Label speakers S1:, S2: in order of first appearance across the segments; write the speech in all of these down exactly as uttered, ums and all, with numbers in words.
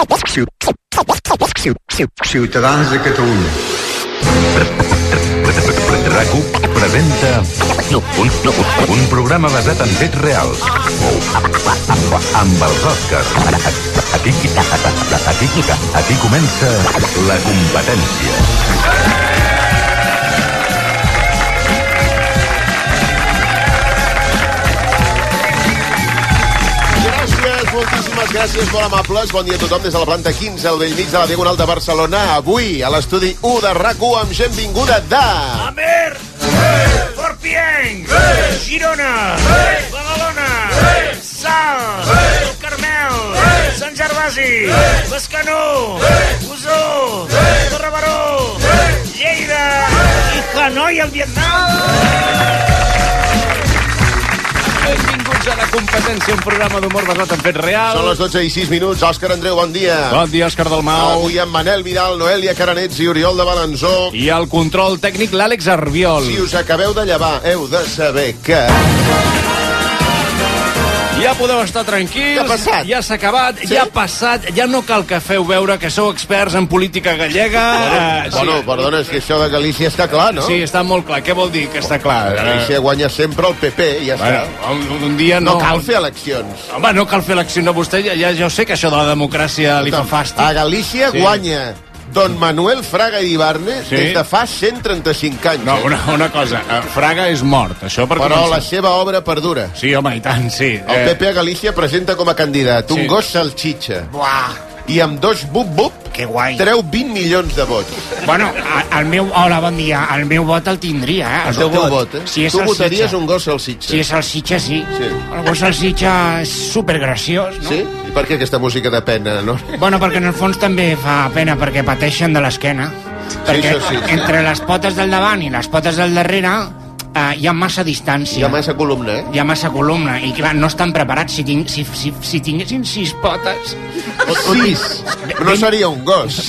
S1: Ciutadans de Catalunya.
S2: RAC1 presenta un, un programa basat en fets reals amb els Oscars. Aquí, aquí, aquí comença la competència.
S3: Moltíssimes gràcies, molt amables. Bon dia a tothom des de la planta quinze, al bell mig de la Diagonal de Barcelona. Avui, a l'estudi u de RAC u, amb gent vinguda de...
S4: Amer! Hey! Forpienc! Hey! Girona! Hey! Badalona! Hey! Salt! Hey! El Carmel! Hey! Sant Gervasi! Hey! Bescanó! Hey! Osó! Hey! Torrebaró! Hey! Lleida! Hey! I Hanoi, al Vietnam! Hey!
S5: Benvinguts a la competència, un programa d'humor basat en fets reals.
S3: Són les dotze i sis minuts. Òscar Andreu, bon dia.
S5: Bon dia, Òscar Dalmau.
S3: Avui amb Manel Vidal, Noelia Caranets i Oriol de Balanzó.
S5: I al control tècnic, l'Àlex Arbiol.
S3: Si us acabeu de llevar, heu de saber que...
S5: Ja podeu estar tranquils.
S3: Què ha passat?
S5: Ja s'ha acabat, sí? Ja ha passat. Ja no cal que feu veure que sou experts en política gallega.
S3: Bueno,
S5: uh,
S3: bueno
S5: sí.
S3: perdona, és que això de Galícia està clar, no?
S5: Sí, està molt clar. Què vol dir que està clar?
S3: Galícia guanya sempre el P P, ja
S5: bueno,
S3: està.
S5: un, un dia no...
S3: No cal fer eleccions.
S5: Home, no cal fer eleccions. No, vostè ja, ja, ja ho sé que això de la democràcia li fa fàstic.
S3: A Galícia
S5: Sí.
S3: guanya Don Manuel Fraga Ibarne
S5: Sí.
S3: des de fa cent trenta-cinc anys.
S5: No,
S3: eh?
S5: una, una cosa. uh, Fraga és mort, això per
S3: Però la
S5: començar.
S3: seva obra perdura.
S5: Sí, home, i tant, sí.
S3: El P P a Galícia presenta com a candidat un
S5: Sí.
S3: gos salxitxa.
S4: Buah!
S3: I amb dos bup-bup
S4: Que guai.
S3: treu vint milions de vots.
S4: Bueno, a- el meu... Hola, bon dia. El meu vot el tindria, eh?
S3: El teu vot, eh?
S4: Si és
S3: tu
S4: salsitxa.
S3: votaries un gos salsitxa.
S4: Si és salsitxa, sí.
S3: Sí.
S4: El gos salsitxa és supergraciós, no?
S3: Sí? I per què aquesta música de pena, no?
S4: Bueno, perquè en el fons també fa pena, perquè pateixen de l'esquena. Perquè
S3: això sí, sí.
S4: entre les potes del davant i les potes del darrere eh, hi ha massa distància.
S3: Hi ha massa columna, eh?
S4: Hi ha massa columna. I clar, no estan preparats. Si, ting, si, si, si tinguessin sis potes...
S3: Sis! No seria un gos.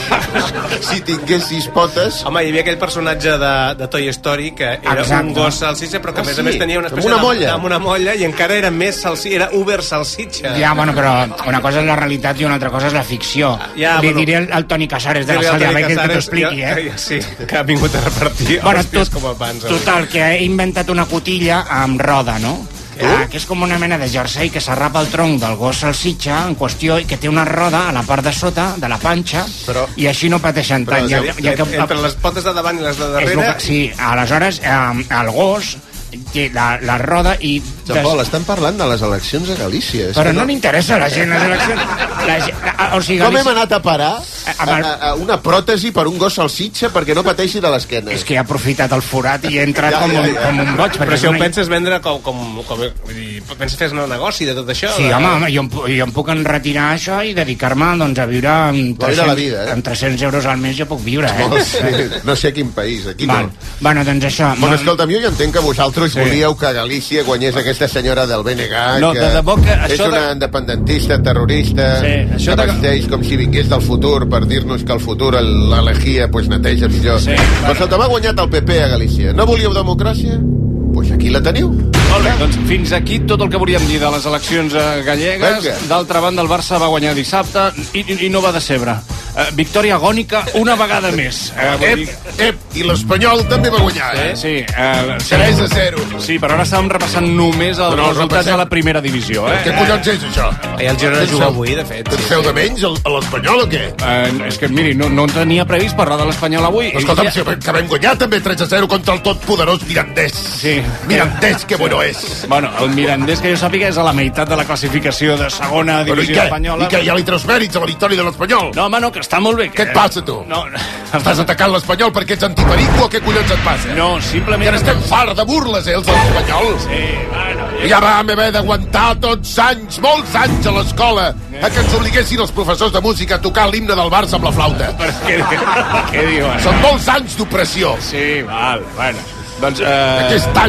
S3: Si tingués sis potes...
S6: Home, hi havia aquell personatge de, de Toy Story que era
S4: Exacte.
S6: un gos salsitxa, però que
S3: Ah,
S6: a més
S3: sí?
S6: a més tenia una
S3: Amb
S6: espècie
S3: una
S6: de-
S3: molla.
S6: amb una molla i encara era més salsitxa, era Uber salsitxa.
S4: Ja, bueno, però una cosa és la realitat i una altra cosa és la ficció.
S6: Ja,
S4: Li
S6: bueno.
S4: diré al, al Toni Casares de
S6: Dile
S4: la
S6: al
S4: Sàlia
S6: Toni
S4: Becker que t'ho
S6: Casares,
S4: expliqui,
S6: ja,
S4: eh?
S6: ja, sí, que ha vingut a repartir
S4: Bueno,
S6: els pies
S4: tot,
S6: com abans.
S4: total, que he inventat una cotilla amb roda, no? Ah, que és com una mena de jersei que s'arrapa el tronc del gos salsitxa en qüestió i que té una roda a la part de sota de la panxa,
S3: Però-
S4: i així no pateixen
S3: Però,
S4: tant. Ja,
S6: Ja,
S4: ja que,
S6: entre les potes de davant i les de
S4: és
S6: darrere...
S4: lo que, sí, aleshores eh, el gos té la, la roda i...
S3: Sant Pol, estan parlant de les eleccions a Galícia. És
S4: Però
S3: que
S4: no li interessa a la gent les eleccions. La, gent- la, o sigui,
S3: Com hem
S4: Galícia-
S3: anat a parar a,
S4: Amb el-
S3: a, a una pròtesi per un gos salsitxa perquè no pateixi de l'esquena?
S4: És que he aprofitat el forat i he entrat
S3: Ja,
S4: com,
S3: ja,
S4: un,
S3: ja.
S4: com un boig.
S6: Però
S4: perquè
S6: si ho
S4: és una-
S6: penses vendre com... com, com vull dir, penses fer el negoci de tot això?
S4: Sí,
S6: de...
S4: home, home jo, em pu- jo em puc enretirar això i dedicar-me doncs, a viure amb
S3: A viure la
S4: tres-cents,
S3: vida, eh?
S4: amb tres-cents euros al mes jo puc viure, eh?
S3: Oh, sí. No sé a quin país, aquí
S4: Val.
S3: no.
S4: Bueno, doncs això...
S3: Bueno,
S4: molt-
S3: escolta'm, jo ja entenc que vosaltres sí. volíeu que a Galícia guanyés aquesta senyora del B N G,
S5: No,
S3: que
S5: de debò que
S3: és
S5: això de-
S3: una independentista, terrorista,
S5: Sí, això
S3: que
S5: de-
S3: vesteix com si vingués del futur per dir-nos que el futur l'elegia pues, neteja millor.
S5: Sí,
S3: Però
S5: bueno.
S3: sota m'ha guanyat el P P a Galícia. No volíeu democràcia? Doncs pues aquí la teniu.
S5: Molt bé, doncs fins aquí tot el que volíem dir de les eleccions eh, gallegues.
S3: Vinga.
S5: D'altra banda, el Barça va guanyar dissabte i, i, i no va decebre. Uh, victòria agònica una vegada més. Uh, vull dir...
S3: Ep, ep, i l'Espanyol també va guanyar, eh?
S5: Sí, uh,
S3: tres a zero.
S5: Sí, però ara estàvem repassant només els
S3: No,
S5: resultats
S3: repassem.
S5: de la primera divisió, eh?
S3: Què collons és això?
S6: I el Girona
S3: Què
S6: juga
S3: feu?
S6: avui, de fet.
S3: Què
S6: Sí,
S3: feu
S6: sí.
S3: de menys, el- a l'Espanyol o què?
S5: Uh, és que, miri, no, no tenia previst parlar de l'Espanyol avui.
S3: Escolta'm,
S5: Ja-
S3: si que vam guanyar també tres a zero contra el totpoderós Mirandés.
S5: Sí.
S3: Mirandés, que bueno és.
S5: Bueno, el Mirandés, que jo sàpiga, és a la meitat de la classificació de segona
S3: Però i
S5: divisió
S3: què?
S5: espanyola.
S3: I què? Ja li treus mèrits a la victòria de l'Espanyol?
S5: No, home, no, que està molt bé. Que...
S3: Què et passa, tu?
S5: No, no,
S3: Estàs atacant l'Espanyol perquè ets antiperico o què collons et passa?
S5: no
S3: Ja
S5: simplement...
S3: n'estem farts de burles, eh, els de l'Espanyol.
S5: Sí, bueno...
S3: Ja vam haver d'aguantar tots anys, molts anys a l'escola, a que ens obliguessin els professors de música a tocar l'himne del Barça amb la flauta.
S5: Per què, què diuen?
S3: Són molts anys d'opressió.
S5: Sí, val, bueno. Doncs... Eh...
S3: Aquest any.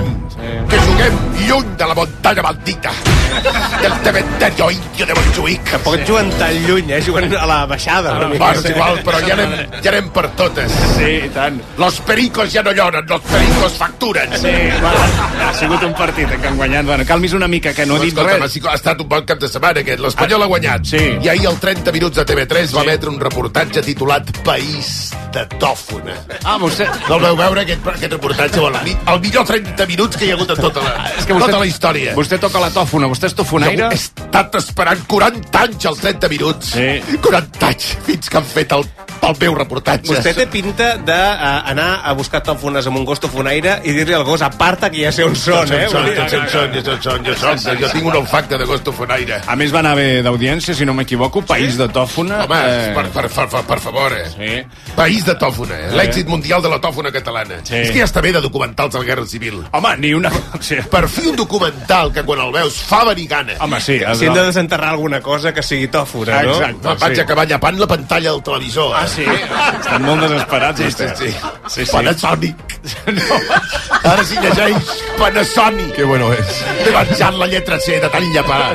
S3: Que juguem lluny de la muntanya maldita, del cementerio indio de Montjuïc.
S6: Tampoc juguen tan lluny, eh? Juguen a la baixada.
S3: Ah, bueno, és igual, però ja anem, ja anem per totes.
S5: Sí, i tant.
S3: Los pericos ja no lloren, los pericos facturen.
S5: Sí, bueno, ha sigut un partit que han guanyat. Bueno, calmis una mica, que no he dit
S3: Escolta,
S5: res.
S3: ha estat un bon cap de setmana aquest. L'Espanyol ha guanyat.
S5: Sí.
S3: I ahir al trenta minuts de T V tres va emetre un reportatge titulat País de Tòfona.
S5: Ah, vostè...
S3: No el veu veure, aquest, aquest reportatge? Bueno, el, el millor trenta minuts que hi ha hagut en tota la,
S5: És que vostè,
S3: tota la història.
S5: Vostè toca la tòfona, vostè és tofonaire?
S3: Jo he estat esperant quaranta anys als trenta minuts.
S5: Sí.
S3: quaranta anys fins que han fet el, el meu reportatge.
S6: Vostè té pinta d'anar a buscar tòfones amb un gos tofonaire i dir-li al gos, aparta, que ja sé on són, eh?
S3: Tots on són, jo són, jo són. Jo tinc un olfacte de gos tofonaire.
S5: A més, va anar bé d'audiència, si no m'equivoco, País de Tòfona.
S3: Home,
S5: eh...
S3: per, per, per, per, per favor, eh?
S5: Sí.
S3: País de Tòfona, eh? L'èxit mundial de la tòfona catalana.
S5: Sí.
S3: És que ja està bé de documentals de la Guerra Civil.
S5: Home, ni una... Sí.
S3: Per fi un documental que quan el veus fa venir gana.
S5: Home, sí.
S6: Si hem de desenterrar alguna cosa que sigui tòfona, no?
S5: Exacte.
S3: Va, vaig
S5: sí.
S3: acabar llapant la pantalla del televisor.
S5: Ah, sí? Estan molt desesperats,
S3: Sí,
S5: vostè.
S3: sí, sí.
S5: Sí, sí.
S3: Panasonic.
S5: No.
S3: Ara sí llegeix Panasonic.
S1: Qué bueno es.
S3: M'he menjat la lletra C de tan llapar.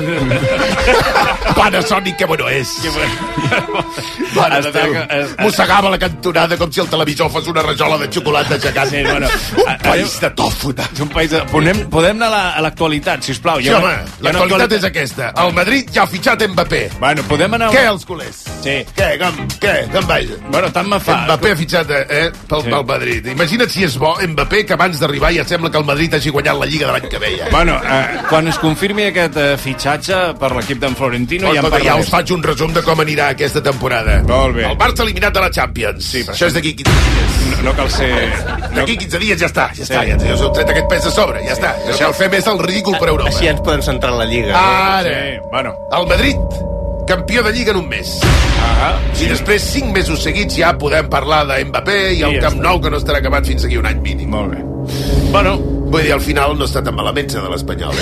S3: Panasonic, que bueno és.
S5: Que bueno.
S3: Mare
S5: Està
S3: Déu.
S5: que- es-
S3: Mossegava la cantonada com si el televisor fos una rajola de xocolata gegant.
S5: Sí, bueno,
S3: un
S5: a-
S3: país de tòfona.
S5: És un país de... Podem, podem anar a la- a l'actualitat, sisplau.
S3: Sí, home, l'actualitat és aquesta. El Madrid ja ha fitxat Mbappé.
S5: Bueno, podem anar...
S3: Què, els culers?
S5: Sí.
S3: Què, com, què, com vaja?
S5: Bueno, tant me fa.
S3: Mbappé ha fitxat eh, pel,
S5: Sí.
S3: pel Madrid. Imagina't si és bo Mbappé, que abans d'arribar ja sembla que el Madrid hagi guanyat la Lliga de l'any que ve. Ja.
S5: Bueno, eh, quan es confirmi aquest eh, fitxatge per l'equip d'en Florentino, ja en
S3: Escolta, ja
S5: parlarem.
S3: us faig un resum de com anirà aquesta temporada.
S5: Molt bé.
S3: El Barça eliminat de la Champions.
S5: Sí, però
S3: això és d'aquí quinze dies.
S5: No, no cal ser... No...
S3: D'aquí quinze dies ja està, ja està,
S5: Sí.
S3: ja, ja us heu tret aquest pes de sobre, ja està. Ja cal fer més el ridícul per Europa.
S6: Així ens podem centrar en la Lliga.
S3: Ara,
S5: Sí, bueno.
S3: el Madrid, campió de Lliga en un mes.
S5: Ah,
S3: I després, cinc mesos seguits, ja podem parlar de Mbappé i el
S5: ja
S3: Camp
S5: està.
S3: Nou, que no estarà acabat fins aquí un any mínim.
S5: molt bé. Bueno,
S3: Vull dir, al final no està tan malament ser de l'Espanyol.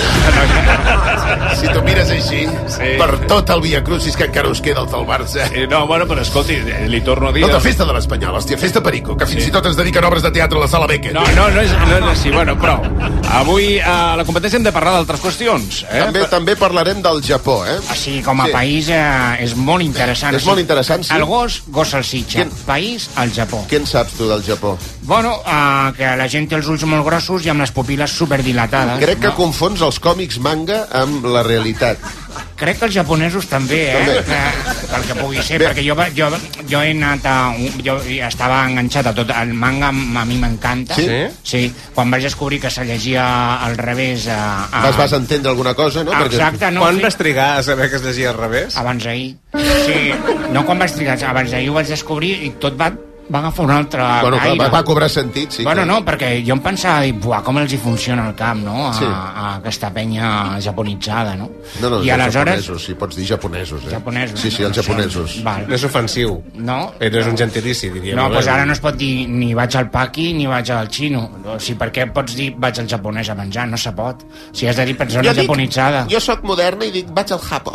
S3: Eh? Si tu mires així,
S5: Sí.
S3: per tot el Via Crucis que encara us queda el del Barça.
S5: eh, no, bueno, però escolti, eh, li torno a dir...
S3: No, de festa de l'Espanyol, hòstia, festa Perico, que fins
S5: Sí.
S3: i tot ens dediquen obres de teatre a la Sala Becker.
S5: No, no, no és, no és així, bueno, però avui a la competència hem de parlar d'altres qüestions, eh?
S3: També, també parlarem del Japó, eh?
S7: Així com a
S3: Sí.
S7: sí. país eh, és molt interessant.
S3: És molt interessant, sí.
S7: El gos, gos salsitxa.
S3: Quin-
S7: País, el Japó.
S3: Què en saps tu del Japó?
S7: Bueno, eh, que la gent té els ulls molt grossos i amb les pupil·les superdilatades.
S3: Crec que
S7: no?
S3: confons els còmics manga amb la realitat.
S7: Crec que els japonesos també, eh?
S3: També.
S7: Que, pel que pugui ser,
S3: Bé.
S7: perquè jo, va- jo, jo he anat a... un- Jo estava enganxat a tot el manga, a mi m'encanta.
S3: Sí?
S7: Sí, quan vaig descobrir que se llegia al revés... A, a...
S3: Vas, vas entendre alguna cosa, no?
S7: Exacte, no?
S6: Quan
S7: sí.
S6: vas trigar a saber que es llegia al revés?
S7: Abans d'ahir. Sí, no quan vaig trigar, abans d'ahir ho vaig descobrir i tot va, va agafar un altre
S3: Bueno, clar,
S7: aire.
S3: va, va cobrar sentit, sí.
S7: bueno,
S3: clar.
S7: no, perquè jo em pensava, dic, buah, com els hi funciona el camp, no? A,
S3: Sí.
S7: a aquesta penya japonitzada, no?
S3: No, no,
S7: I
S3: els
S7: aleshores...
S3: japonesos, sí, pots dir japonesos, eh?
S7: Japonesos.
S3: Sí, sí, els
S7: no,
S3: japonesos.
S7: sí. Val.
S6: No és ofensiu.
S7: No?
S6: Eh, no és un gentilici, diríem.
S7: No,
S6: eh?
S7: doncs ara no es pot dir ni vaig al paqui ni vaig al xino. O sigui, per què pots dir vaig al japonès a menjar? No se pot. Si has de dir persona japonitzada.
S3: jo sóc moderna i dic vaig al japo.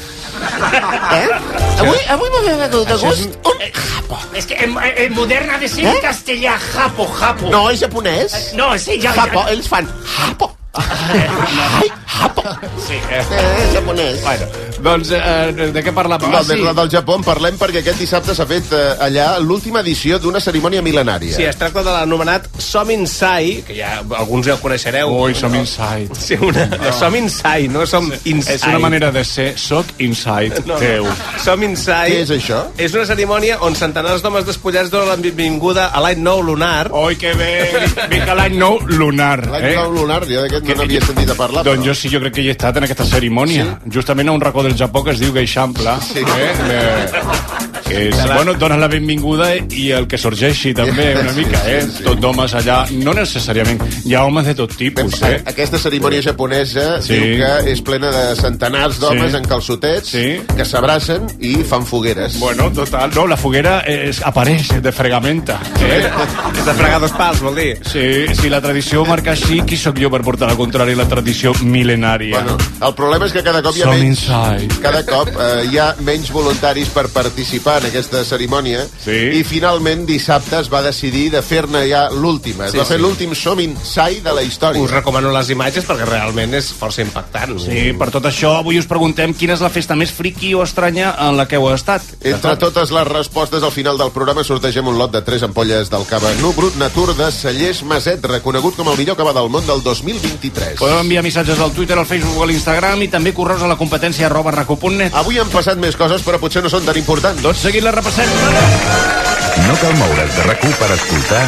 S3: Eh? Avui, avui m'ha venut de gust un japo.
S7: És que en, en modern ha de ser
S3: Eh?
S7: castellà, japo, japo.
S3: No, és japonès.
S7: No, sí, ja...
S3: Japo, ells fan japo. Ai, japo.
S5: Sí, eh?
S3: Eh, japonès.
S5: Bueno, doncs eh, de què parlàvem?
S3: Del, del, del Japó en parlem perquè aquest dissabte s'ha fet eh, allà l'última edició d'una cerimònia mil·lenària.
S6: Sí, es tracta de l'anomenat Sominsai, que ja alguns ja el coneixereu.
S5: Ui, som inside.
S6: Sí, una, no. Som Insai, no som Inside.
S5: És una manera de ser, soc inside
S6: No,
S5: teu.
S6: no. Som Insai.
S3: Què és això?
S6: És una cerimònia on centenars d'homes despullats donen la benvinguda a l'any nou lunar.
S5: Oi, que bé, vinga l'any nou lunar.
S3: L'any
S5: eh?
S3: nou lunar, jo d'aquest
S5: Que-
S3: no n'havia sentit a parlar.
S5: Doncs
S3: però-
S5: jo sí, jo crec que hi he estat en aquesta cerimònia. Sí? Justament a un racó del Japó que es diu Geixample.
S3: Sí.
S5: Eh? Eh, que és, bueno, dones la benvinguda i el que sorgeixi també una
S3: Sí,
S5: mica, eh?
S3: sí, sí.
S5: Tot d'homes allà, no necessàriament. Hi ha homes de tot tipus, eh?
S3: Aquesta cerimònia japonesa
S5: Sí.
S3: diu que és plena de centenars d'homes
S5: Sí.
S3: en calçotets
S5: Sí.
S3: que s'abracen i fan fogueres.
S5: Bueno, total, no, la foguera és, apareix de fregamenta. Eh?
S6: És de fregar dos pals, vol dir.
S5: Sí, si la tradició marca així, qui sóc jo per portar la contrària a la tradició mil·lenària?
S3: Bueno, el problema és que cada cop hi ha
S5: Som
S3: menys,
S5: inside.
S3: cada cop eh, hi ha menys voluntaris per participar participar en aquesta cerimònia,
S5: Sí.
S3: i finalment dissabte es va decidir de fer-ne ja l'última. Es
S6: Sí,
S3: va fer
S6: sí.
S3: l'últim som inside de la història.
S6: Us recomano les imatges perquè realment és força impactant.
S5: Sí, per tot això, avui us preguntem quina és la festa més friqui o estranya en la que heu estat.
S3: Entre totes les respostes, al final del programa sortegem un lot de tres ampolles del cava Nu Brut Natur de Cellers Maset, reconegut com el millor cava del món del dos mil vint-i-tres.
S5: Podeu enviar missatges al Twitter, al Facebook o a l'Instagram i també correus a la competència arroba racu punt net.
S3: Avui han passat més coses, però potser no són tan importants.
S5: Tot seguit la repassem.
S2: No cal moure's de RAC u per escoltar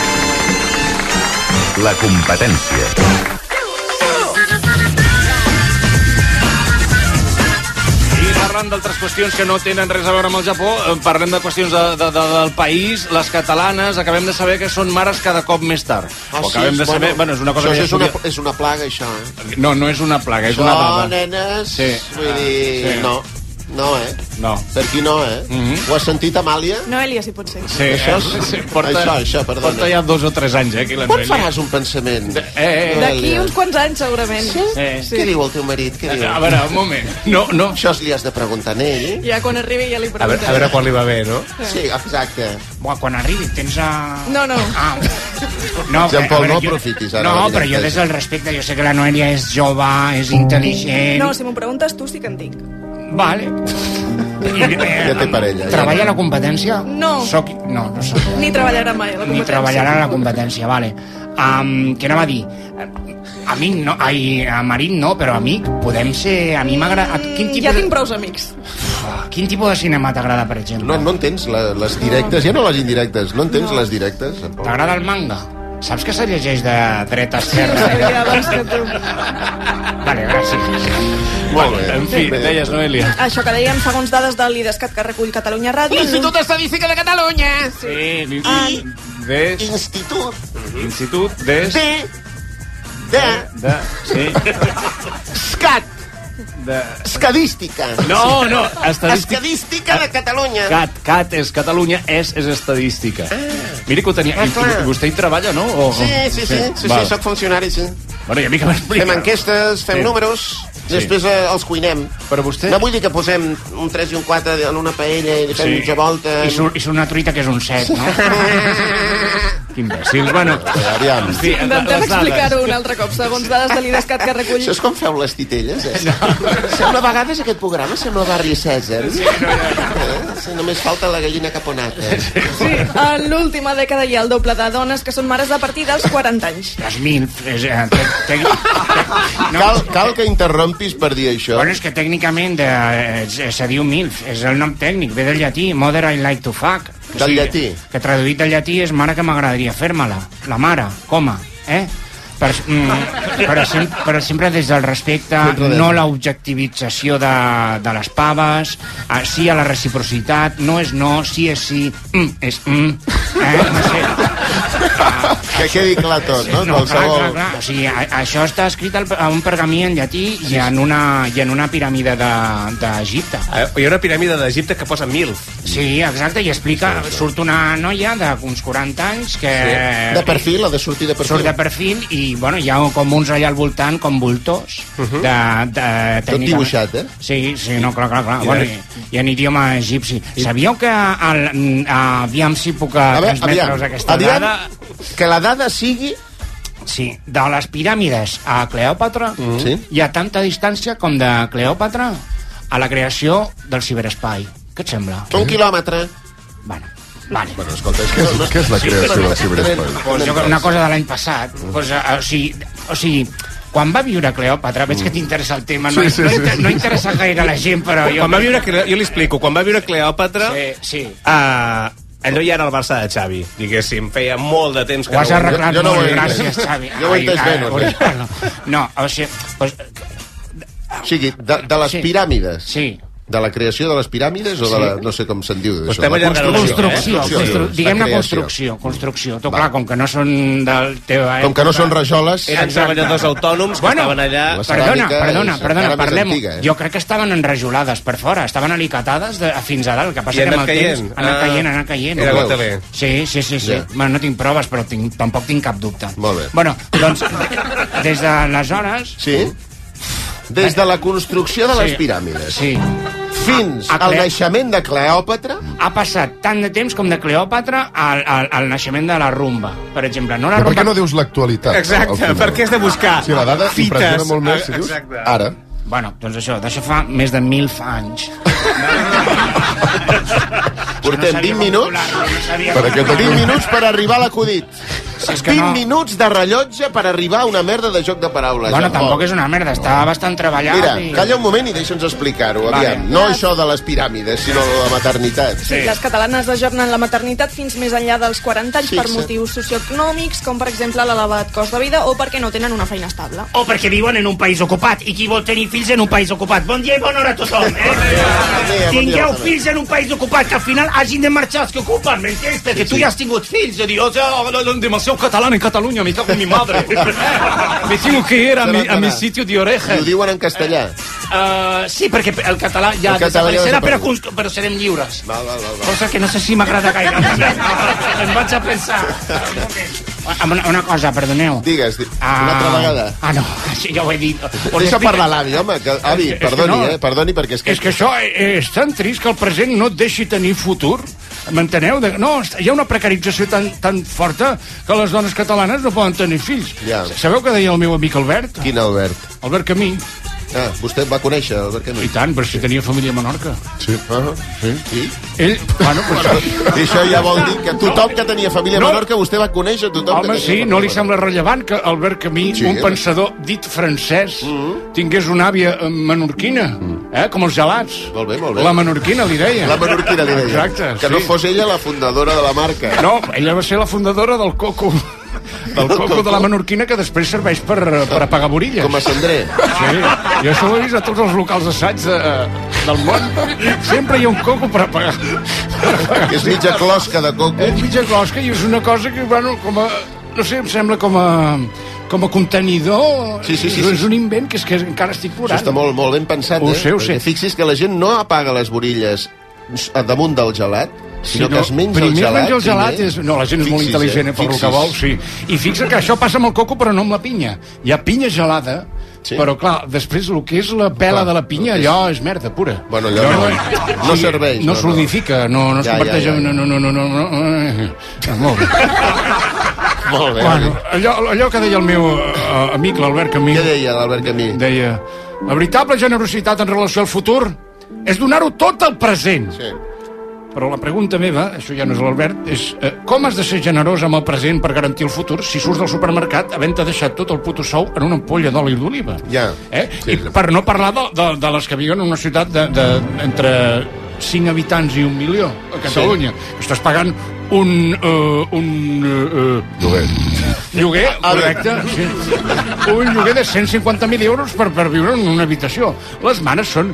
S2: La competència.
S5: I parlant d'altres qüestions que no tenen res a veure amb el Japó, eh, parlem de qüestions de, de, de, del país. Les catalanes acabem de saber que són mares cada cop més tard.
S3: Ah,
S5: o acabem
S3: sí,
S5: de saber... Bueno, és una cosa
S3: això
S5: que ja
S3: és, una,
S5: podia-
S3: és una plaga, això, eh?
S5: No, no és una plaga, és
S3: Això,
S5: una dada.
S3: nenes,
S5: Sí.
S3: vull dir...
S5: Sí.
S3: No, no, eh?
S5: No.
S3: Per aquí no, eh?
S5: Mhm.
S3: Ho has sentit, Amàlia?
S8: Noelia, si pot ser.
S5: Sí,
S3: Això
S5: eh,
S3: és-
S5: sí, porta,
S3: això, això, perdona.
S5: porta ja dos o tres anys, eh, aquí la
S3: Quan
S5: Noelia.
S3: faràs un pensament?
S5: Eh, eh, eh.
S8: D'aquí uns quants anys, segurament. Sí?
S5: Eh.
S3: Què diu el teu marit? Què diu?
S5: A veure, un moment. No, no.
S3: Això li has de preguntar a ell.
S8: Ja quan arribi ja li
S6: A veure,
S8: preguntaré.
S6: a veure quan li va bé, no?
S3: Sí, exacte.
S7: Buah, quan arribi tens a...
S8: No, no.
S7: Ah, no,
S3: Jean
S7: a
S3: Paul,
S7: veure,
S3: no
S7: jo-
S3: aprofitis ara
S7: No,
S3: la
S7: però jo
S3: directesa.
S7: des del respecte, jo sé que la Noelia és jove, és intel·ligent...
S8: No, si m'ho preguntes tu sí que en dic.
S7: Vale. I, eh,
S3: Ja té parella, ja.
S7: Treballa a la competència?
S8: No.
S7: Soc... No, no soc.
S8: Ni treballarà mai a la
S7: Ni
S8: competència.
S7: treballarà a la competència, vale. Um, què anava a dir? Amic no, ai, a marit no, però amic, podem ser... A mi m'agrada... Quin tipus
S8: Ja
S7: de...
S8: tinc prous amics.
S7: Quin tipus de cinema t'agrada, per exemple?
S3: No, no entens la, les directes, ja no les indirectes, no entens les directes? Jean Paul?
S7: T'agrada el manga? Saps que se llegeix de dreta a
S8: Ho
S7: esquerra?
S8: sabia abans que tu.
S7: Vale, gràcies.
S3: Molt bé.
S5: En fi,
S3: Bé.
S5: deies, Noelia.
S8: Això que dèiem, segons dades de l'IDESCAT que recull Catalunya Ràdio...
S7: Estadística de Catalunya!
S5: Sí,
S3: I
S5: de...
S3: Institut
S5: Institut de...
S3: de... de...
S5: de... Sí.
S3: Scat.
S5: De...
S3: Escadística.
S5: No, no, estadística...
S3: Escadística de Catalunya.
S5: Cat, Cat és Catalunya, és, és estadística. Mira que ho tenia...
S3: Ah,
S5: I,
S3: clar.
S5: vostè hi treballa, no? O,
S3: Sí, sí, sí, sí, sí,
S5: Val.
S3: soc funcionari, sí.
S5: Bueno, i a mi que m'explica.
S3: Fem enquestes, fem
S5: Sí.
S3: números, després eh, els cuinem.
S5: Però vostè...
S3: No vull dir que posem un tres i un quatre en una paella i li fem
S5: Sí.
S3: mitja volta.
S7: I surt, I surt una truita que és un set, no?
S5: Que imbècils. Bueno,
S3: Aviam.
S5: en fi,
S8: Intentem
S5: les dades.
S8: explicar-ho un altre cop, segons dades de l'IDESCAT que recull...
S3: Això és com feu les titelles, eh? No. Sembla a vegades aquest programa, sembla Barri Cèsar. Sí, no, no, no. Sí, només falta la gallina caponata.
S8: Sí, en l'última dècada hi ha el doble de dones que són mares a partir dels quaranta anys.
S7: Les MILF. És, eh, te, te, te, no,
S3: Cal, cal que interrompis per dir això.
S7: Bueno, és que tècnicament de, eh, se diu MILF, és el nom tècnic, ve del llatí, Mother I like to fuck. O
S3: Del
S7: sigui,
S3: llatí?
S7: Que traduït del llatí és mare que m'agradaria fer-me-la. La mare, coma, eh? Per, mm, però, sem però sempre des del respecte,
S3: Sempre des-
S7: no l'objectivització de, de les paves, eh, sí a la reciprocitat, no és no, sí és sí, mm, és mm, eh? No sé. Ah,
S3: Que quedi clar tot, no?
S7: no, clar,
S3: Qualsevol...
S7: clar, clar. O sigui, a, això està escrit al, a un pergamí en llatí i en una, i en una piràmide de- d'Egipte.
S6: Eh, Hi ha una piràmide d'Egipte que posa mil.
S7: Sí, exacte, i explica... Surt una noia d'uns quaranta anys que...
S3: De perfil, ha de sortir de perfil.
S7: Surt de perfil i, bueno, hi ha com uns allà al voltant, com voltors. Uh -huh. de, de,
S3: Tot
S7: tècnicament.
S3: dibuixat, eh?
S7: Sí, sí, no, clar, clar, clar.
S6: I
S7: Bueno,
S6: de-
S7: i, I en idioma egipci. Sabíeu que... El, a, aviam si puc
S3: A veure,
S7: transmetre-us
S3: aviam,
S7: aquesta
S3: aviam,
S7: dada.
S3: que la dada sigui...
S7: Sí, de les piràmides a Cleòpatra
S3: Mm. Sí?
S7: hi ha tanta distància com de Cleòpatra a la creació del ciberespai. Què et sembla?
S3: Un quilòmetre.
S7: Bueno, vale.
S3: Bueno, escolta, és que... No,
S1: Què és la creació del ciberespai?
S7: Pues jo, una cosa de l'any passat. Pues, uh, o, sigui, o sigui, quan va viure Cleòpatra, veig que t'interessa el tema, no,
S1: Sí, sí,
S7: no,
S1: sí,
S7: inter
S1: sí.
S7: no interessa gaire a la gent, però jo...
S6: Quan va viure, Cle- jo li explico, quan va viure Cleòpatra,
S7: Sí, sí.
S6: eh, allò ja era el Barça de Xavi, diguéssim, feia molt de temps que
S7: Ho has
S6: no...
S7: arreglat
S3: jo no ho
S7: molt,
S3: he entès.
S7: gràcies, Xavi.
S3: Jo ho he
S7: Ai,
S3: entès
S7: ai,
S3: bé, no,
S7: ai, no, o sigui, pues,
S3: O sigui, de, de les
S7: Sí.
S3: piràmides.
S7: sí.
S3: De la creació de les piràmides o de la... No sé com se'n diu d'això.
S6: Estem
S3: La
S6: allargant una mica,
S7: Construcció,
S3: Construcció,
S7: constru
S3: la
S7: diguem-ne
S3: creació.
S7: construcció, construcció. Tu,
S3: Va.
S7: clar, com que no són del teu...
S3: Com que no són rajoles...
S6: Eren treballadors autònoms que
S7: Bueno,
S6: estaven allà...
S3: la
S7: Perdona,
S3: ceràmica
S7: perdona,
S3: és
S7: perdona,
S3: encara més
S7: parlem.
S3: antiga, eh?
S7: Jo crec que estaven enrajolades per fora, estaven alicatades de, fins a dalt. El que passa
S6: I ha
S7: que amb
S6: anat
S7: el
S6: caient?
S7: temps... Ha anat
S6: Ah,
S7: caient, ha anat caient.
S6: era
S3: la
S6: la tele.
S7: Sí, sí, sí, sí.
S3: Ja.
S7: Bueno, no tinc proves, però tinc, tampoc tinc cap dubte.
S3: Molt bé.
S7: Bueno, doncs, des d'aleshores...
S3: Sí? Des de la construcció de les
S7: Sí.
S3: piràmides
S7: Sí.
S3: fins
S7: a, a
S3: al
S7: Cle...
S3: naixement de Cleòpatra...
S7: Ha passat tant de temps com de Cleòpatra al, al, al naixement de la rumba, per exemple. No la
S9: Però per
S7: rumba...
S9: què no dius l'actualitat?
S6: Exacte, per què has de buscar
S9: Sí, la dada
S6: fites?
S9: impressiona molt més si dius
S6: Exacte.
S9: ara.
S7: Bueno, doncs això, d'això fa més de mil anys.
S3: Portem vint minuts,
S9: Per aquest
S3: vint minuts per arribar a l'acudit.
S7: Si és que
S3: vint
S7: no-
S3: minuts de rellotge per arribar a una merda de joc de paraules.
S7: Bueno,
S3: Jean
S7: tampoc
S3: Paul.
S7: és una merda, està bastant treballat.
S3: Mira,
S7: i...
S3: calla un moment i deixa'ns explicar-ho,
S7: Vale.
S3: aviam. No això de les piràmides, sinó de la maternitat.
S8: Sí. Les catalanes ajornen la maternitat fins més enllà dels quaranta anys per
S3: Fixa't.
S8: motius socioeconòmics, com per exemple l'elevat cost de vida o perquè no tenen una feina estable.
S4: O perquè viuen en un país ocupat. I qui vol tenir fills en un país ocupat? Bon dia i bona hora a tothom, eh?
S3: dia, bon
S4: Tingueu
S3: dia.
S4: fills en un país ocupat, que al final hagin de marxar els que ocupen, m'entens? Perquè tu ja has tingut fills, i dius, o sea,
S5: Demasiado catalán en Cataluña, me cago en mi madre. Me tengo que ir a mi, a mi sitio de
S3: I ho
S5: origen.
S3: diuen en castellà.
S4: Uh, sí, perquè el català ja
S3: El català ja
S4: desapareixerà, però,
S3: desaparegut.
S4: cons- però serem lliures.
S3: Val, val, val, val.
S4: Cosa que no sé si m'agrada gaire. Em vaig a pensar.
S7: Una, una cosa, perdoneu.
S3: Digues, di- una altra vegada.
S7: Ah, no, sí, ja ho he dit. Us
S3: Deixa
S7: explico-
S3: parlar l'avi, home. Que, avi,
S7: És que
S3: perdoni,
S7: no.
S3: eh? Perdoni, perquè és que...
S7: És que això és tan trist que el present no et deixi tenir futur. M'enteneu? De- No, hi ha una precarització tan, tan forta que les dones catalanes no poden tenir fills.
S3: Ja.
S7: Sabeu què deia el meu amic Albert?
S3: Quin Albert?
S7: Albert Camí.
S3: Ah, vostè va conèixer Albert Camí?
S7: I tant, però si tenia família a Menorca.
S9: Sí.
S3: Uh -huh.
S9: Sí.
S3: I?
S7: Ell, bueno, pues,
S3: I això ja vol dir que tothom que tenia família a
S7: No.
S3: Menorca, vostè va conèixer tothom que
S7: home,
S3: tenia
S7: sí,
S3: família
S7: no li
S3: a
S7: sembla rellevant que Albert Camí,
S3: Sí.
S7: un pensador dit francès, tingués una àvia eh, menorquina, eh, com els gelats.
S3: Molt bé, molt bé.
S7: La menorquina, li deia.
S3: La menorquina li deia.
S7: Exacte,
S3: Que
S7: sí.
S3: no fos ella la fundadora de la marca.
S7: No, ella va ser la fundadora del coco. Del coco de la menorquina, que després serveix per, per apagar borilles.
S3: Com a cendrer.
S7: Sí, jo això ho he vist a tots els locals d'assaig de, del món. Sempre hi ha un coco per apagar.
S3: Que és mitja closca de coco.
S7: És mitja closca i és una cosa que, bueno, com a... No sé, em sembla com a... com a contenidor.
S3: Sí, sí, sí,
S7: és
S3: sí.
S7: un invent que és que encara estic
S3: Això
S7: plorant.
S3: està molt, molt ben pensat,
S7: Ho
S3: eh?
S7: sé, ho sé.
S3: Perquè fixi's que la gent no apaga les borilles a damunt del gelat, sinó
S7: Si
S3: que es menja el
S7: primer
S3: gelat.
S7: menja el gelat
S3: primer.
S7: és... No, la gent és molt
S3: Fixi's,
S7: intel·ligent, eh, per el
S3: Fixi's.
S7: que vol, sí. I fixa que això passa amb el coco, però no amb la pinya. Hi ha pinya gelada,
S3: Sí.
S7: però, clar, després el que és la pela
S3: Clar,
S7: de la pinya,
S3: el que és-
S7: allò és merda pura.
S3: Bueno, allò no- no serveix,
S7: No
S3: no, no.
S7: solidifica, no, no es
S3: Ja,
S7: converteix
S3: ja, ja.
S7: en... No, no, no, no, no, no, eh, molt bé.
S3: Molt bé.
S7: Bueno, allò, allò que deia el meu uh, amic, l'Albert Camí,
S3: Què deia l'Albert Camí?
S7: deia, la veritable generositat en relació al futur és donar-ho tot al present.
S3: Sí.
S7: Però la pregunta meva, això ja no és l'Albert, és eh, com has de ser generós amb el present per garantir el futur si surts del supermercat havent-te deixat tot el puto sou en una ampolla d'oli d'oliva?
S3: Ja.
S7: Eh?
S3: Sí.
S7: I per no parlar de, de, de les que viuen en una ciutat de, de, entre cinc habitants i un milió, a Catalunya. Sí. Estàs pagant un... Uh, un uh,
S9: Lloguer.
S7: lloguer,
S3: A veure.
S7: correcte, sí. Un lloguer de cent cinquanta mil euros per, per viure en una habitació. Les manes són...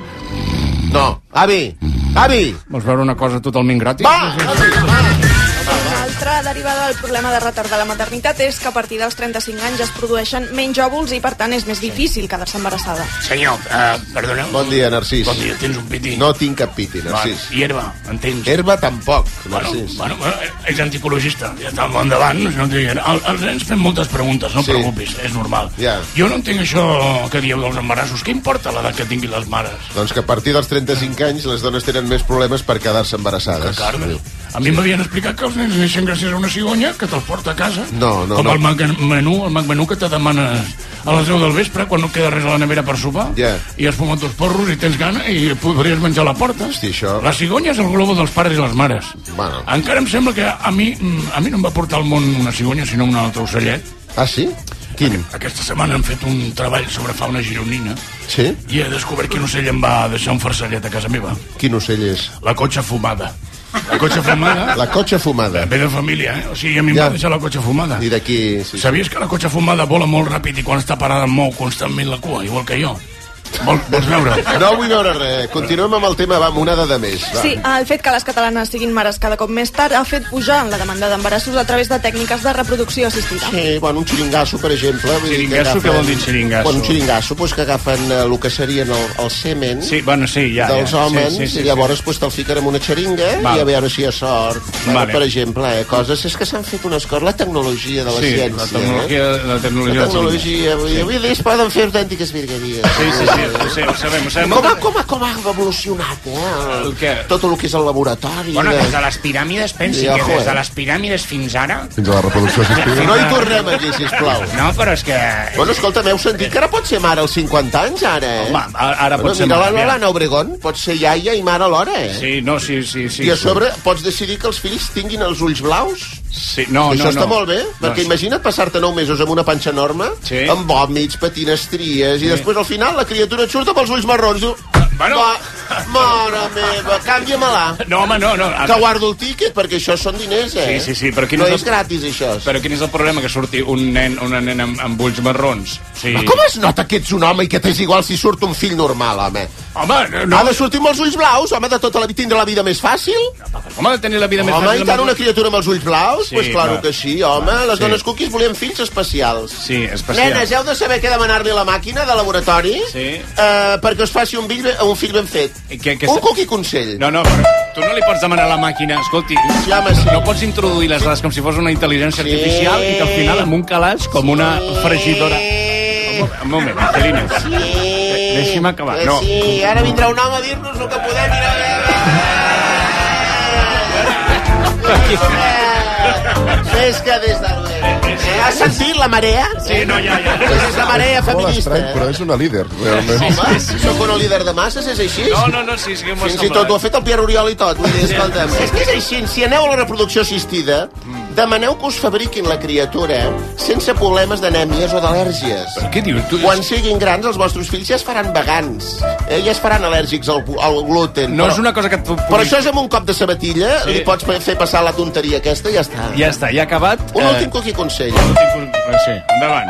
S3: No. Avi! Avi!
S7: Vols veure una cosa totalment gratis?
S3: Va! Avi, va!
S8: Una altra derivada del problema de retard de la maternitat és que a partir dels trenta-cinc anys es produeixen menys òvuls i, per tant, és més difícil quedar-se embarassada.
S4: Senyor, uh, perdoneu.
S3: Bon dia, Narcís.
S4: Bon dia, tens un piti.
S3: No tinc cap piti, Narcís.
S4: Bueno, hierba, entens?
S3: Herba tampoc,
S4: Bueno,
S3: Narcís.
S4: bueno, bueno, és anticologista, ja està endavant. No té... el, els nens fem moltes preguntes, no
S3: Sí.
S4: sí. preocupis, és normal.
S3: Ja.
S4: Jo no entenc això que dieu dels embarassos. Què importa l'edat que tinguin les mares?
S3: Doncs que a partir dels trenta-cinc anys les dones tenen més problemes per quedar-se embarassades.
S4: Ricardo, a mi m'havien explicat que els nens neixen gràcies a una cigonya que te'ls porta a casa.
S3: No, no,
S4: Com
S3: no.
S4: el Mac menú, el Mac menú que te demanes a les deu del vespre quan no queda res a la nevera per sopar.
S3: Ja.
S4: I has fumat dos porros i tens gana i podries menjar a la porta.
S3: Hosti, això-
S4: La cigonya és el globo dels pares i les mares.
S3: Bueno.
S4: Encara em sembla que a mi, a mi no em va portar al món una cigonya, sinó un altre ocellet.
S3: Ah, sí? Quin?
S4: Aquesta setmana hem fet un treball sobre fauna gironina
S3: Sí?
S4: i he descobert quin ocell em va deixar un farcellet a casa meva.
S3: Quin ocell és?
S4: La cotxa fumada. La cotxa fumada
S3: La cotxa fumada.
S4: ve de família, eh? O sigui, a mi em
S3: Ja.
S4: va deixar la cotxa fumada.
S3: I d'aquí... Sí, sí.
S4: Sabies que la cotxa fumada vola molt ràpid i quan està parada mou constantment la cua, igual que jo? Vol, vols veure?
S3: No vull veure res. Continuem amb el tema, va, amb una dada més. Va.
S8: Sí, el fet que les catalanes siguin mares cada cop més tard ha fet pujar la demanda d'embarassos a través de tècniques de reproducció assistida.
S3: Sí, bueno, un xiringasso, per exemple. vull dir que
S7: Xiringasso, què vol dir xiringasso?
S3: Bueno, un xiringasso, doncs, que agafen eh, el que serien el, el semen
S7: Sí, bueno, sí, ja.
S3: dels
S7: ja.
S3: homes
S7: sí, sí, sí,
S3: i llavors pues, te'l fiquen en una xeringa
S7: Val.
S3: i a veure si hi ha sort. Bueno,
S7: Vale.
S3: per exemple, eh, coses... És que s'han fet unes coses... La tecnologia de la
S7: Sí,
S3: ciència.
S7: la tecnologia, la
S3: Eh?
S7: tecnologia,
S3: La tecnologia. Avui, avui dia es poden fer autèntiques virgueries.
S7: Sí, sí, sí,
S5: ho sé, ho sabem, ho sabem.
S3: Com ha, com ha, com ha evolucionat, eh? El,
S5: el què?
S3: Tot el que és el laboratori.
S7: Bueno,
S3: de...
S7: des de les piràmides, pensi
S3: Sí,
S7: que
S3: ojo,
S7: des
S3: eh?
S7: de les piràmides fins ara...
S9: Fins a la reproducció assistida.
S3: No hi tornem aquí, sisplau.
S7: No, però és que...
S3: Bueno, escolta, m'heu sentit que ara pot ser mare als cinquanta anys, ara, eh?
S5: Home, ara pot
S3: bueno,
S5: ser
S3: mira
S5: mare,
S3: la
S5: ja.
S3: l'Anna Obregón, pot ser iaia i mare alhora, eh?
S5: Sí, no, sí, sí, sí.
S3: I a sobre pots decidir que els fills tinguin els ulls blaus.
S5: Sí, no,
S3: Això
S5: no,
S3: està
S5: no.
S3: molt bé, perquè
S5: no,
S3: imagina't passar-te nou mesos amb una panxa enorme,
S5: Sí.
S3: amb vòmits, patint estries, i després al final la criatura et surt amb els ulls marrons. Diu,
S5: Bueno.
S3: va, mare meva, canvia-me-la.
S5: No, home, no, no.
S3: Que guardo el tíquet, perquè això són diners, eh?
S5: Sí, sí, sí, però quin
S3: no
S5: és el-
S3: és gratis, això.
S5: Però quin és el problema? Que surti un nen, una nena amb, amb ulls marrons. Sí.
S3: Ma, com es nota que ets un home i que t'és igual si surt un fill normal, home?
S5: Home,
S3: No.
S5: no.
S3: Ha de sortir amb els ulls blaus, home, de tota la vida, tindre la vida més fàcil.
S5: Com ha de tenir la vida més
S3: Home,
S5: fàcil?
S3: i tant una criatura amb els ulls blaus?
S5: Sí,
S3: Doncs pues claro
S5: clar.
S3: que sí, home. Les
S5: Sí.
S3: dones cookies volien fills especials.
S5: Sí, especial.
S3: Nenes, heu de saber què demanar-li a la màquina de laboratori
S5: Sí.
S3: eh, perquè us faci un, fill, un fill ben fet.
S5: I què- què
S3: un
S5: sa-
S3: cookie consell.
S5: No, no, però tu no li pots demanar a la màquina... Escolti,
S3: Sí, home, sí.
S5: no pots introduir les dades com si fos una intel·ligència
S3: Sí.
S5: artificial i que al final amb un calaix com una fregidora... Un moment, Angelina.
S3: Sí.
S5: Deixi'm acabar.
S3: Eh,
S5: No.
S3: Sí, ara vindrà un home a dir-nos el que podem i no... Fes que des del... Eh, has sentit la marea?
S5: Sí, no, ja, ja.
S3: És la marea
S9: Molt
S3: feminista.
S9: estrany, però és una líder, realment.
S3: Home, sóc una líder de masses, és així?
S5: No, no, no, sí, sí que m'ho ha
S3: Fins i tot ho ha fet el Pierre Oriol i tot. Vull dir, escolta'm, és que és així. Si aneu a la reproducció assistida, demaneu que us fabriquin la criatura sense problemes d'anèmies o d'al·lèrgies.
S5: Què dius? Tu...
S3: Quan siguin grans, els vostres fills ja es faran vegans. Eh? Ja es faran al·lèrgics al, al gluten.
S5: No
S3: però,
S5: és una cosa que et pu-
S3: però això és amb un cop de sabatilla,
S5: Sí.
S3: li pots fer passar la tonteria aquesta i ja està.
S5: Ja està, ja ha acabat.
S3: Un últim cookie consell.
S5: Sí, endavant.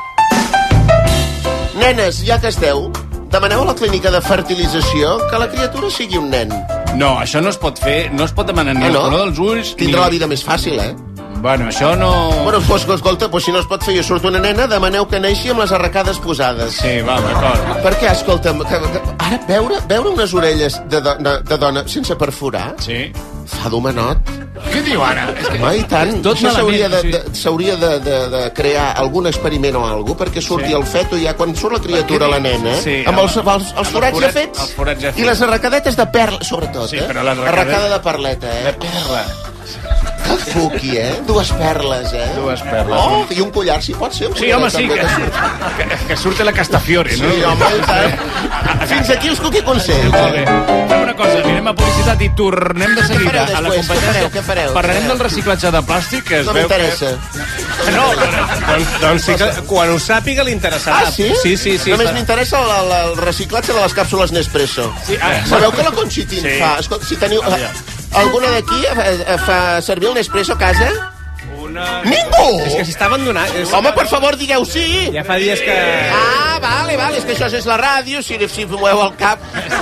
S3: Nenes, ja que esteu, demaneu a la clínica de fertilització que la criatura sigui un nen.
S5: No, això no es pot fer, no es pot demanar ni
S3: Ah,
S5: el
S3: no?
S5: color dels ulls...
S3: Tindrà
S5: ni...
S3: la vida més fàcil, eh?
S5: Bueno, això no...
S3: Bueno, pues, escolta, pues, si no es pot fer i surt una nena, demaneu que neixi amb les arracades posades.
S5: Sí, va, d'acord.
S3: Perquè, escolta'm, que, que, ara veure, veure unes orelles de, do, de, de dona sense perforar
S5: Sí.
S3: fa d'homenot.
S5: Què diu ara? És que...
S3: Home, i tant.
S5: Tot
S3: Això s'hauria de,
S5: malament,
S3: de, s'hauria de, de, de crear algun experiment o alguna perquè surti
S5: Sí.
S3: el feto ja, quan surt la criatura,
S5: Què
S3: la
S5: dius?
S3: nena,
S5: Sí,
S3: amb els,
S5: amb-
S3: els, els
S5: amb
S3: forats
S5: els
S3: ja
S5: forats-
S3: fets,
S5: els forats ja
S3: i
S5: fets.
S3: les arracadetes de perla, sobretot,
S5: Sí,
S3: eh?
S5: però les arracades-
S3: Arracada de perleta, eh?
S5: De perla.
S3: Que fuqui, eh? Dues perles, eh?
S5: Dues perles.
S3: Oh, i un collar, si pot ser. Un
S5: Sí,
S3: collar
S5: home, sí,
S3: també
S5: que,
S3: surt.
S5: que, que surte la Castafiore, no?
S3: Sí, home, i tant. Fins aquí els cookie consells.
S5: Molt bé. Fem una cosa, anirem a publicitat i tornem de seguida
S3: fareu
S5: a la
S3: després?
S5: competència.
S3: Què fareu? Què fareu?
S5: Parlarem del reciclatge de plàstic, que es
S3: No
S5: veu que...
S3: m'interessa.
S5: No,
S6: Doncs, doncs sí que quan ho sàpiga li interessarà.
S3: Ah, sí?
S6: Sí, sí, sí.
S3: Només
S6: fa-
S3: m'interessa el, el, el reciclatge de les càpsules Nespresso.
S5: Sí, ah,
S3: Sabeu que la Conchitín
S5: Sí.
S3: fa... Escolta, si teniu...
S5: Aviam.
S3: Alguna d'aquí eh, eh, fa servir el Nespresso a casa?
S5: una...
S3: Ningú!
S6: És que s'està abandonant. És...
S3: Home, per favor, digueu sí!
S6: Ja fa dies que...
S3: Ah, vale, vale, és que això és la ràdio, si, si moveu el cap,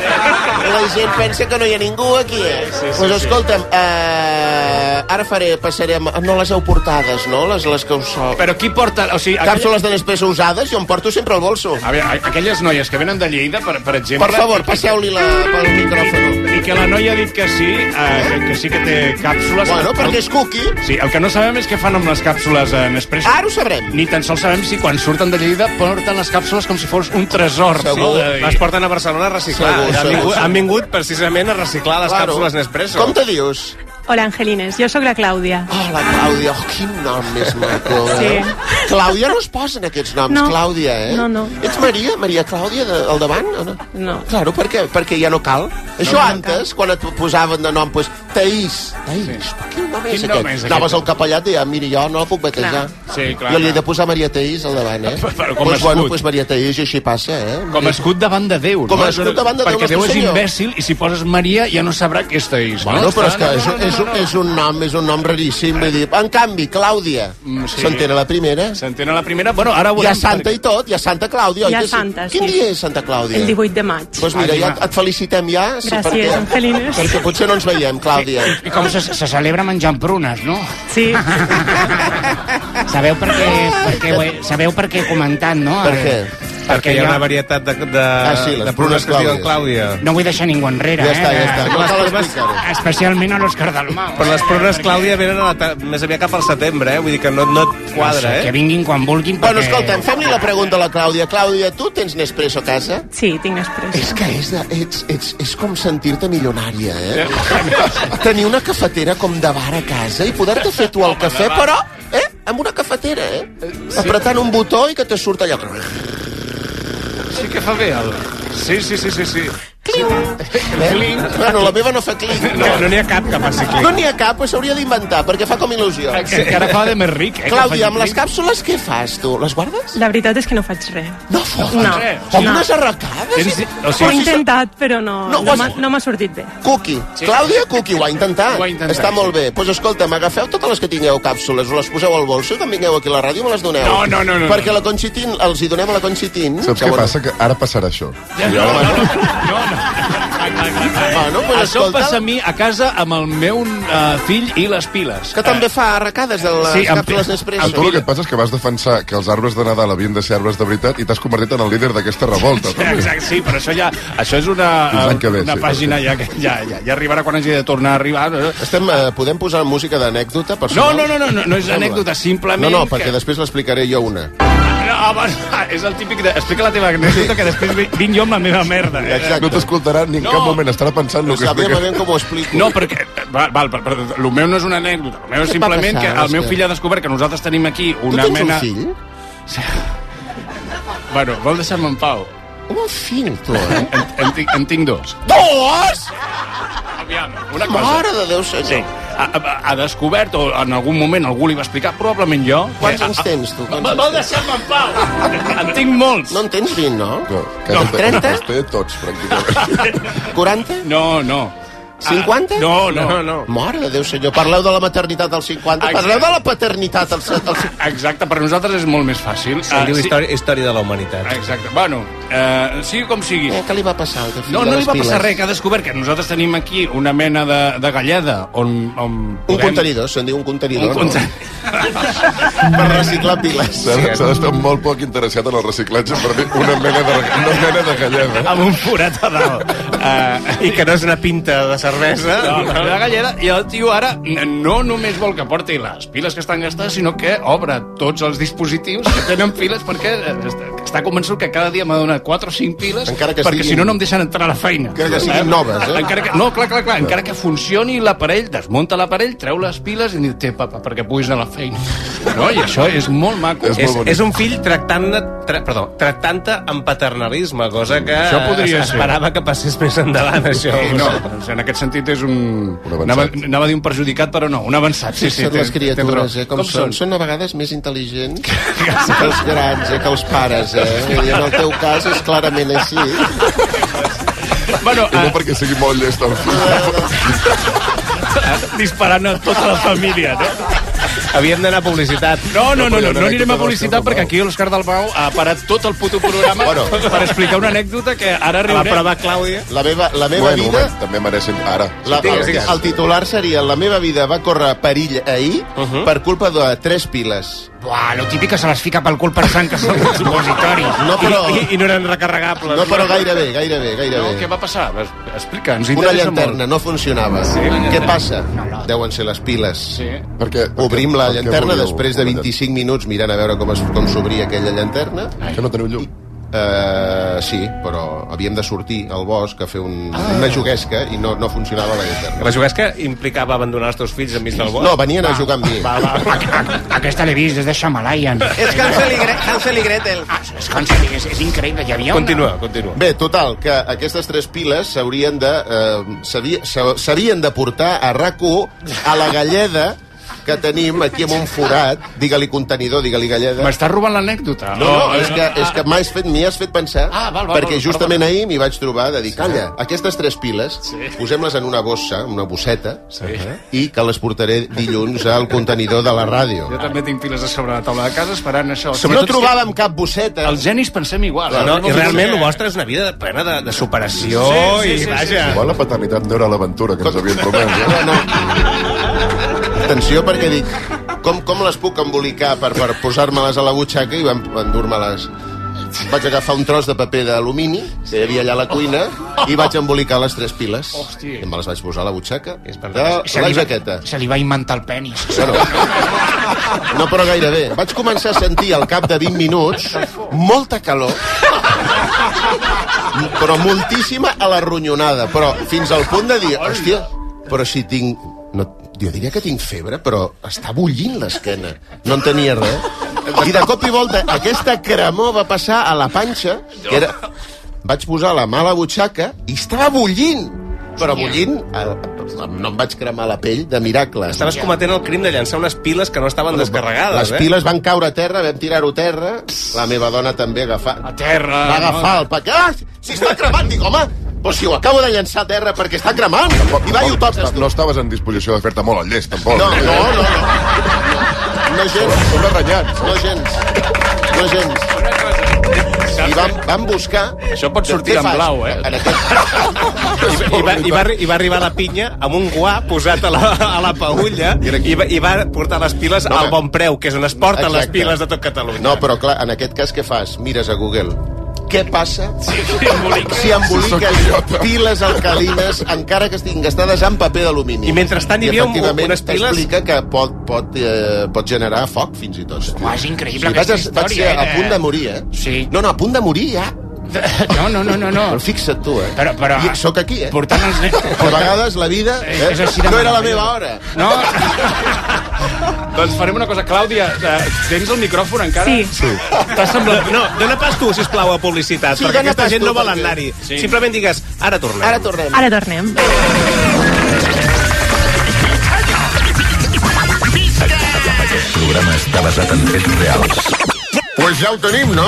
S3: la gent pensa que no hi ha ningú aquí, eh?
S5: Sí, sí,
S3: pues
S5: sí.
S3: escolta'm, eh, ara faré, passarem... No les heu portades, no? Les, les que us so...
S5: Però qui porta... O sigui, aquella...
S3: Càpsules de Nespresso usades, jo em porto sempre al bolso.
S5: A veure, aquelles noies que venen de Lleida, per, per exemple...
S3: Per favor, passeu-li la, pel micròfon.
S5: I que la noia ha dit que sí, eh, que, que sí que té càpsules...
S3: Bueno, perquè és cookie.
S5: Sí, el que no sabem és què fan amb les càpsules en Nespresso.
S3: Ara ho sabrem.
S5: Ni tan sols sabem si quan surten de Lleida porten les càpsules com si fos un tresor.
S3: Segur.
S5: No?
S6: Les porten a Barcelona a reciclar.
S3: Segur,
S6: han,
S3: segur,
S6: vingut,
S3: segur.
S6: han vingut precisament a reciclar les
S3: Claro.
S6: càpsules Nespresso.
S3: Com te dius?
S10: Hola, Angelines. Jo sóc la Clàudia.
S3: Oh, la Clàudia. Oh, quin nom més maco. Eh?
S10: Sí.
S3: Clàudia no es posen aquests noms,
S10: No.
S3: Clàudia, eh?
S10: No, no.
S3: Ets Maria? Maria Clàudia de, al davant? O no?
S10: No.
S3: Claro, per què? Perquè ja no cal. Això
S10: no
S3: antes, quan et posaven de nom, pues, Taís. Taís. Sí. Quin nom és
S5: Quin nom
S3: aquest?
S5: és aquest?
S3: Anaves al capellà i deia, mira, jo no la puc batejar.
S5: Sí, clar,
S3: Jo li he
S5: clar.
S3: de posar Maria Taís al davant, eh?
S5: Però com a
S3: pues, bueno,
S5: escut.
S3: pues Maria Taís, i així passa, eh?
S5: Com a escut davant de Déu.
S3: Com a
S5: no?
S3: escut davant de Déu,
S5: Perquè
S3: Nostre
S5: Déu és
S3: Senyor.
S5: imbècil i si poses Maria ja no sabrà què és Taís.
S3: Bueno,
S5: no?
S3: però és que
S5: No,
S3: és,
S5: no, no,
S3: és,
S5: no, no.
S3: és un nom, és un nom raríssim, vull dir. En canvi, Clàudia,
S5: Mm, sí.
S3: s'entén a la primera?
S5: S'entén a la primera? Bueno, ara
S3: Hi
S5: veurem...
S3: ha Santa i tot, hi ha Santa Clàudia.
S10: Hi ha
S3: oi que sí?
S10: Santa,
S3: Quin
S10: sí.
S3: dia és Santa Clàudia?
S10: El divuit de maig.
S3: Doncs mira, ja et, et felicitem ja. Sí,
S10: Gràcies,
S3: perquè,
S10: Angelines.
S3: perquè potser no ens veiem, Clàudia.
S7: I com se, se celebra menjant prunes, no?
S10: Sí.
S7: Sabeu per què, per què, ho he, sabeu per què he comentat, no?
S3: Per què?
S6: Perquè hi ha una varietat de, de,
S3: ah, sí,
S6: de prunes que es diuen Clàudia.
S7: No vull deixar ningú enrere,
S3: ja
S7: eh?
S3: està, ja està. No cal explicar-ho.
S7: Especialment a l'Òscar Dalmau.
S6: Però les prunes Clàudia venen a la més aviat cap al setembre, eh? Vull dir que no, no et quadra,
S7: no sé,
S6: eh?
S7: Que vinguin quan vulguin,
S3: perquè... Bueno, escolta'm, fem-li la pregunta a la Clàudia. Clàudia, tu tens Nespresso a casa?
S10: Sí, tinc Nespresso.
S3: És que és, de, ets, ets, és com sentir-te milionària, eh? Tenir una cafetera com de bar a casa i poder-te fer tu el cafè, però, eh? Amb una cafetera, eh? Apretant un botó i que te surt allò...
S5: Sí que fa bé, el... Sí, sí, sí, sí, sí.
S3: Cling. Cling. Bueno, la meva no fa cling.
S6: No, no n'hi ha cap que faci cling.
S3: No n'hi ha cap, s'hauria d'inventar, perquè fa com il·lusió.
S5: Que encara fa de més ric, eh?
S3: Clàudia, amb les càpsules què fas, tu? Les guardes?
S10: La veritat és que no faig res.
S3: No fots?
S10: No.
S3: Com
S10: no.
S3: unes arracades?
S5: Tens... O
S10: sigui, ho he intentat, però no,
S3: no,
S10: no, m'ha, no m'ha sortit bé.
S3: Cookie. Sí. Clàudia, Cookie, ho ha intentat.
S5: Ho ha intentat.
S3: Està molt bé. Doncs pues, escolta'm, agafeu totes les que tingueu càpsules, us les poseu al bolso i quan vingueu aquí a la ràdio me les doneu.
S5: No, no, no. no
S3: perquè
S5: no.
S3: la Conchitin, els hi donem a la Conchitin.
S9: Saps què passa? Que ara passarà això.
S5: Ja, no, no, no, no, no.
S3: Bueno, pues
S5: això
S3: escolta...
S5: passa a mi a casa amb el meu uh, fill i les piles.
S3: Que també fa arracades de les sí, càpsules Nespresso.
S9: Amb tu el que et passa és que vas defensar que els arbres de Nadal havien de ser arbres de veritat i t'has convertit en el líder d'aquesta revolta.
S5: Sí, exacte, sí, però això ja això és una,
S9: ve,
S5: una
S9: sí,
S5: pàgina
S9: sí.
S5: ja que ja, ja, ja arribarà quan hagi de tornar a arribar.
S3: Estem, eh, podem posar música d'anècdota
S5: No,
S3: personal?
S5: no, no, no, no, no és anècdota, simplement...
S3: No, no, perquè
S5: que...
S3: després l'explicaré jo una.
S5: No, home, és el típic de... Explica la teva anècdota que després vinc jo amb la meva merda. Eh?
S9: Exacte. No t'escoltarà ni en no. cap moment, estarà pensant el que
S3: explica. Sabem com ho explico.
S5: No, perquè... Val, val, per, per, el meu no és una anècdota. El meu és simplement passar, que el meu fill ha descobert que nosaltres tenim aquí una
S3: tu tens
S5: mena...
S3: un fill?
S5: Sí. Bueno, vol deixar-me en pau?
S3: Un fill, tu, eh?
S5: En, en, tinc, en tinc dos.
S3: Dos?
S5: Aviam, una cosa.
S3: Mare de Déu, senyor.
S5: Sí. Ha, ha, ha descobert, o en algun moment algú li va explicar, probablement jo...
S3: Quants anys tens, tu?
S5: Vol, vol deixar-me en pau? En tinc molts.
S3: No en tens vint, no?
S9: No,
S3: no. trenta?
S9: Els té tots, pràcticament.
S3: quaranta?
S5: No, no.
S3: cinquanta?
S5: Ah, no, no, no.
S3: Mare de Déu, senyor. Parleu de la maternitat als cinquanta. Exacte. Parleu de la paternitat als cinquanta.
S5: Exacte, per nosaltres és molt més fàcil.
S6: Sí, uh, diu sí. història, història de la humanitat.
S5: Exacte. Bueno, uh, sigui com sigui.
S3: Eh, què li va passar al teu fill?
S5: No, no li va
S3: piles?
S5: passar res, que ha descobert que nosaltres tenim aquí una mena de, de galleda on, on podem...
S3: Un contenidor, se'n diu un contenidor,
S5: un
S3: no? Per reciclar piles.
S9: S'ha d'estar molt poc interessat en el reciclatge per dir una mena de, una mena de galleda.
S5: Amb un forat a dalt.
S6: Uh, I que no és una pinta de cervesa.
S5: No, la galleda, i el tio ara no només vol que porti les piles que estan gastades, sinó que obre tots els dispositius que tenen piles perquè està convençut que cada dia m'ha donat quatre o cinc piles perquè siguin... si no no em deixen entrar a la feina.
S3: Encara que siguin eh? noves, eh?
S5: Encara que... No, clar, clar, clar, encara que funcioni l'aparell, desmunta l'aparell, treu les piles i diu, té, papa, perquè puguis anar a la feina. No, i això és molt maco.
S6: És, és, és un fill tractant-te tra, perdó, tractant-te amb paternalisme, cosa que esperava ser. que passés més endavant, això.
S5: Sí, no, en aquest sentit és un... Anava, anava a dir un perjudicat, però no, un avançat.
S3: Sí, sí, sí, les criatures, eh, com, com són? Són a vegades més intel·ligents que els grans, eh, que els pares, eh? I en el teu cas és clarament així.
S9: Bueno, I no uh... perquè sigui molt llest el fill.
S5: Disparant a tota la família, no?
S6: Havíem d'anar a publicitat.
S5: No, no, no, no, no anirem a publicitat perquè aquí l'Òscar Dalmau ha parat tot el puto programa bueno. per explicar una anècdota que ara riurem.
S6: A la prova, Clàudia.
S3: La meva, la meva
S9: bueno,
S3: vida...
S9: Moment, també mereixen ara.
S3: La, sí, el, el titular seria la meva vida va córrer perill ahir uh -huh. per culpa de tres piles.
S7: Buah, lo típic que se les fica pel cul pensant que són els supositoris.
S3: No, però...
S6: I, i, I no eren recarregables.
S3: No, però gairebé, gairebé, gairebé.
S5: No, què va passar? Explica'ns,
S3: Una llanterna molt. no funcionava. Sí, què passa? No, no. Deuen ser les piles.
S5: Sí.
S9: Perquè,
S3: Obrim la llanterna després de vint-i-cinc minuts mirant a veure com, es, com s'obria aquella llanterna.
S9: Que no teniu llum?
S3: Uh, sí, però havíem de sortir al bosc a fer un, ah. una juguesca i no, no funcionava la llanterna.
S6: La juguesca implicava abandonar els teus fills enmig del bosc?
S3: No, venien va. a jugar amb mi.
S7: Va, va. Aquesta l'he vist, és de Shyamalan.
S6: És Hansel i, Gre Hansel i Gretel.
S7: Ah, és Hansel i és, és increïble, hi havia una...
S6: Continua, continua.
S3: Bé, total, que aquestes tres piles s'haurien de... Eh, s'havien de portar a RAC u a la galleda que tenim aquí amb un forat, digue-li contenidor, digue-li galleda.
S5: M'estàs robant l'anècdota?
S3: No, no, és que, és que m'has fet, m'hi has fet pensar,
S5: ah, val, val,
S3: perquè
S5: val,
S3: justament
S5: val, val.
S3: ahir m'hi vaig trobar de dir, calla, aquestes tres piles, sí. posem-les en una bossa, una bosseta,
S5: sí.
S3: i que les portaré dilluns al contenidor de la ràdio.
S5: Jo també tinc piles a sobre la taula de casa esperant això.
S3: No trobàvem cap bosseta.
S5: Els genis pensem igual.
S6: No, no, I realment el vostre és una vida plena de, de superació
S5: sí, sí,
S6: i
S5: sí,
S6: vaja.
S5: Sí, sí.
S9: Igual la paternitat no era l'aventura que ens havien promès. Eh?
S3: No. Atenció, perquè dic, com, com les puc embolicar per, per posar-me-les a la butxaca i endur-me-les vaig agafar un tros de paper d'alumini que hi havia allà a la cuina i vaig embolicar les tres piles.
S7: Hòstia.
S3: I me les vaig posar a la butxaca de
S7: Se
S3: la
S7: li va-
S3: jaqueta.
S7: Se li va inventar el penis.
S3: Bueno, no, però gairebé. Vaig començar a sentir al cap de vint minuts molta calor, però moltíssima a la ronyonada, però fins al punt de dir, hòstia, però si tinc... No, jo diria que tinc febre, però està bullint l'esquena. No en tenia res. I de cop i volta aquesta cremor va passar a la panxa, que era... Vaig posar la mà a la butxaca i estava bullint. Però bullint, no em vaig cremar la pell de miracle.
S6: Estaves cometent el crim de llançar unes piles que no estaven descarregades,
S3: Les
S6: eh?
S3: piles van caure a terra, vam tirar-ho a terra, la meva dona també agafar...
S7: A terra...
S3: Va agafar el paquet. Ah, si està cremant, dic, home, però si ho acabo de llançar a terra perquè està cremant. I va, i ho toques, tu.
S9: No estaves en disposició de fer-te molt al llest, tampoc.
S3: No, no, no. No, no gens.
S9: Som arrenyats.
S3: No gens. No gens. I vam, vam buscar...
S5: Això pot sortir en blau, eh?
S3: En aquest...
S6: I, i, va, i, va, I va arribar la pinya amb un guà posat a la, a la paulla i va, i va portar les piles
S3: No,
S6: al Bon Preu, que és on es porten
S3: Exacte.
S6: les piles de tot Catalunya.
S3: No, però clar, en aquest cas què fas? Mires a Google. Què passa
S5: Si emboliques.
S3: si emboliques piles alcalines encara que estiguin gastades en paper d'alumini?
S6: I mentrestant hi havia un-
S3: efectivament,
S6: unes piles-
S3: explica que pot, pot, eh, pot generar foc, fins i tot.
S7: Uah, és increïble
S3: Sí, vaig,
S7: aquesta
S3: vaig ser
S7: història,
S3: a
S7: eh?
S3: punt de morir, eh?
S7: Sí.
S3: No, no, a punt de morir, ja.
S7: No, no, no, no, no.
S3: Però fixa't tu, eh?
S7: Però, però...
S3: I sóc aquí, eh?
S7: Portant els nens...
S3: A vegades la vida eh?
S7: És així de
S3: no era la
S7: meravellosa.
S3: meva hora.
S7: No?
S5: Doncs farem una cosa, Clàudia, eh, tens el micròfon encara?
S10: Sí.
S3: Sí.
S6: T'ha semblat... No, dona pas tu, sisplau, a publicitat,
S3: Sí,
S6: perquè
S3: dona
S6: aquesta
S3: pas
S6: gent
S3: tu,
S6: no vol
S3: perquè-
S6: anar-hi.
S5: Sí.
S6: Simplement digues, ara tornem.
S3: Ara tornem.
S10: Ara tornem.
S2: Aquest programa està basat en fets reals.
S3: Pues ja ho tenim, no?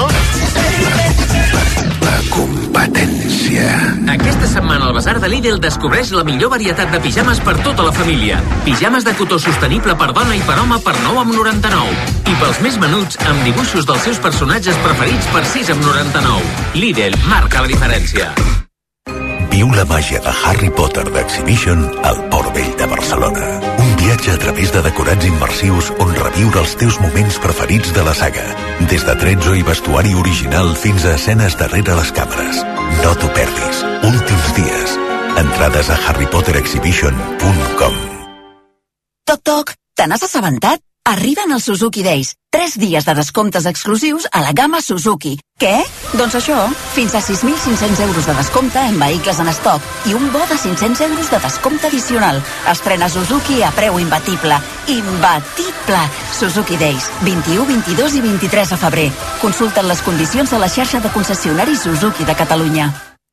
S2: La competència.
S11: Aquesta setmana al Basar de Lidl descobreix la millor varietat de pijames per tota la família. Pijames de cotó sostenible per dona i per home per nou coma noranta-nou. I pels més menuts, amb dibuixos dels seus personatges preferits per sis coma noranta-nou. Lidl marca la diferència.
S2: Viu la màgia de Harry Potter d'Exhibition al Port Vell de Barcelona. Un viatge a través de decorats immersius on reviure els teus moments preferits de la saga. Des de tretzo i vestuari original fins a escenes darrere les càmeres. No t'ho perdis. Últims dies. Entrades a harry potter exhibition punt com.
S12: Toc, toc, te n'has assabentat? Arriben els Suzuki Days. Tres dies de descomptes exclusius a la gamma Suzuki. Què? Doncs això, fins a sis mil cinc-cents euros de descompte en vehicles en estoc i un bo de cinc-cents euros de descompte addicional. Estrena Suzuki a preu imbatible. Imbatible! Suzuki Days, vint-i-u, vint-i-dos i vint-i-tres de febrer. Consulta't les condicions a la xarxa de concessionaris Suzuki de Catalunya.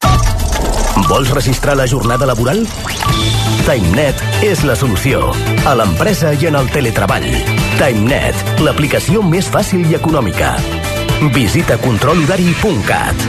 S13: Vols registrar la jornada laboral? TimeNet és la solució. A l'empresa i en el teletreball. TimeNet, l'aplicació més fàcil i econòmica. Visita control horari punt cat.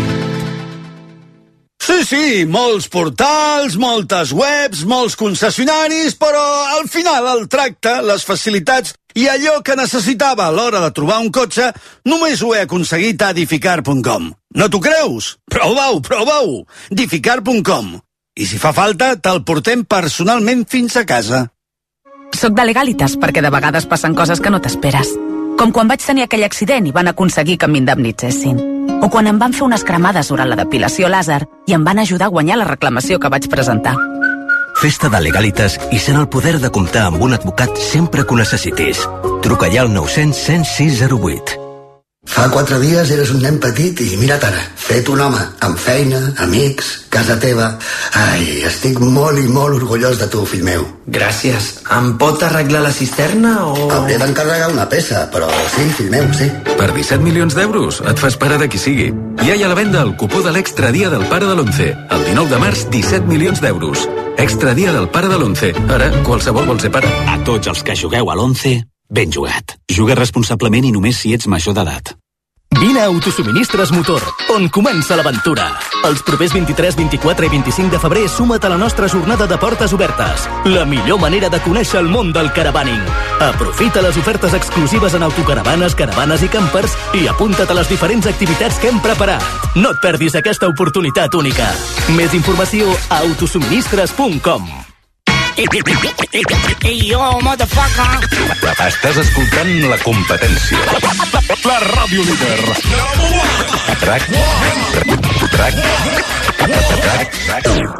S14: Sí, sí, molts portals, moltes webs, molts concessionaris, però al final el tracte, les facilitats i allò que necessitava a l'hora de trobar un cotxe només ho he aconseguit a Dificar punt com. No t'ho creus? Prova-ho, prova-ho! Dificar punt com. I si fa falta, te'l portem personalment fins a casa.
S15: Soc de Legalitas perquè de vegades passen coses que no t'esperes. Com quan vaig tenir aquell accident i van aconseguir que m'indemnitzessin. O quan em van fer unes cremades durant la depilació làser i em van ajudar a guanyar la reclamació que vaig presentar.
S13: Festa de Legalitas i sent el poder de comptar amb un advocat sempre que ho necessitis. Truca ja al nou cents, cent sis zero vuit.
S16: Fa quatre dies eres un nen petit i mira't ara, fet un home, amb feina, amics, casa teva... Ai, estic molt i molt orgullós de tu, fill meu.
S17: Gràcies. Em pot arreglar la cisterna o...?
S16: Hauré d'encarregar una peça, però sí, fill meu, sí.
S18: Per disset milions d'euros et fas pare de qui sigui. Ja hi ha a la venda el cupó de l'extra dia del pare de l'onze. El dinou de març, disset milions d'euros. Extra dia del pare de l'onze. Ara, qualsevol vol ser pare.
S19: A tots els que jugueu a l'onze, ben jugat. Juga responsablement i només si ets major d'edat.
S13: Vine a Autosuministres Motor, on comença l'aventura. Els propers vint-i-tres, vint-i-quatre i vint-i-cinc de febrer suma't a la nostra jornada de portes obertes. La millor manera de conèixer el món del caravaning. Aprofita les ofertes exclusives en autocaravanes, caravanes i campers i apunta't a les diferents activitats que hem preparat. No et perdis aquesta oportunitat única. Més informació a autosuministres punt com.
S7: Ei, yo, motherfucker.
S2: Estàs escoltant La Competència. La ràdio líder. Track. Track. Track. Track.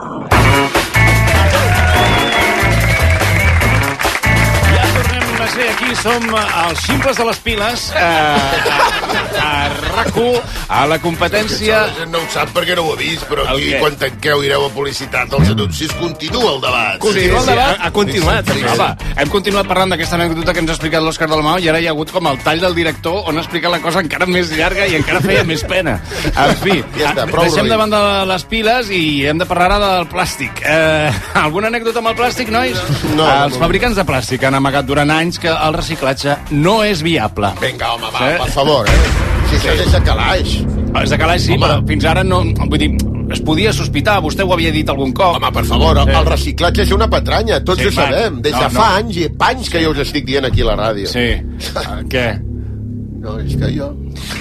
S5: Sí, aquí som els ximples de les piles eh, a, a RAC u, a La Competència.
S3: La gent no ho sap perquè no ho ha vist, però aquí quan tanqueu ireu a publicitat els anuncis, continua el debat.
S5: Continua el debat?
S6: Ha, ha continuat.
S5: Sí, sí, sí. Home, hem continuat parlant d'aquesta anècdota que ens ha explicat l'Òscar Dalmau i ara hi ha hagut com el tall del director on ha explicat la cosa encara més llarga i encara feia més pena. En fi, ja està, deixem de banda les piles i hem de parlar ara del plàstic. Eh, alguna anècdota amb el plàstic, nois?
S3: No.
S5: Els fabricants de plàstic han amagat durant anys que el reciclatge no és viable.
S3: Vinga, home, va, sí? Per favor, eh? Si això és de calaix.
S5: És de calaix, sí, home. Però fins ara no... Vull dir, es podia sospitar, vostè ho havia dit algun cop.
S3: Home, per favor, sí. El reciclatge és una patranya, tots sí, ho sabem. Des de no, fa no. anys i panys que jo us estic dient aquí a la ràdio.
S5: Sí. Uh, què?
S3: No, és que jo...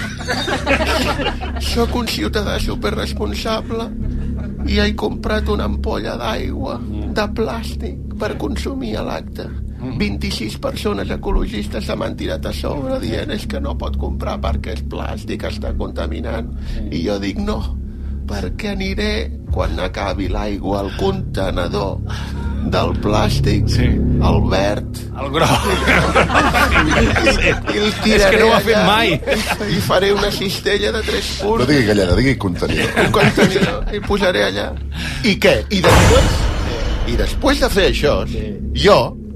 S3: Sóc un ciutadà superresponsable i he comprat una ampolla d'aigua de plàstic per consumir a l'acte. vint-i-sis persones ecologistes se m'han tirat a sobre dient és que no pot comprar perquè és plàstic, està contaminant. I jo dic no, perquè aniré quan acabi l'aigua al contenedor del plàstic, sí. El verd,
S5: el groc,
S3: i, i, i el tiraré
S5: és que no ho ha fet
S3: allà,
S5: mai
S3: i, i faré una cistella de tres punts.
S9: No digui galleda, digui contenidor.
S3: Un contenidor, i posaré allà. I què? I després, i després de fer això, jo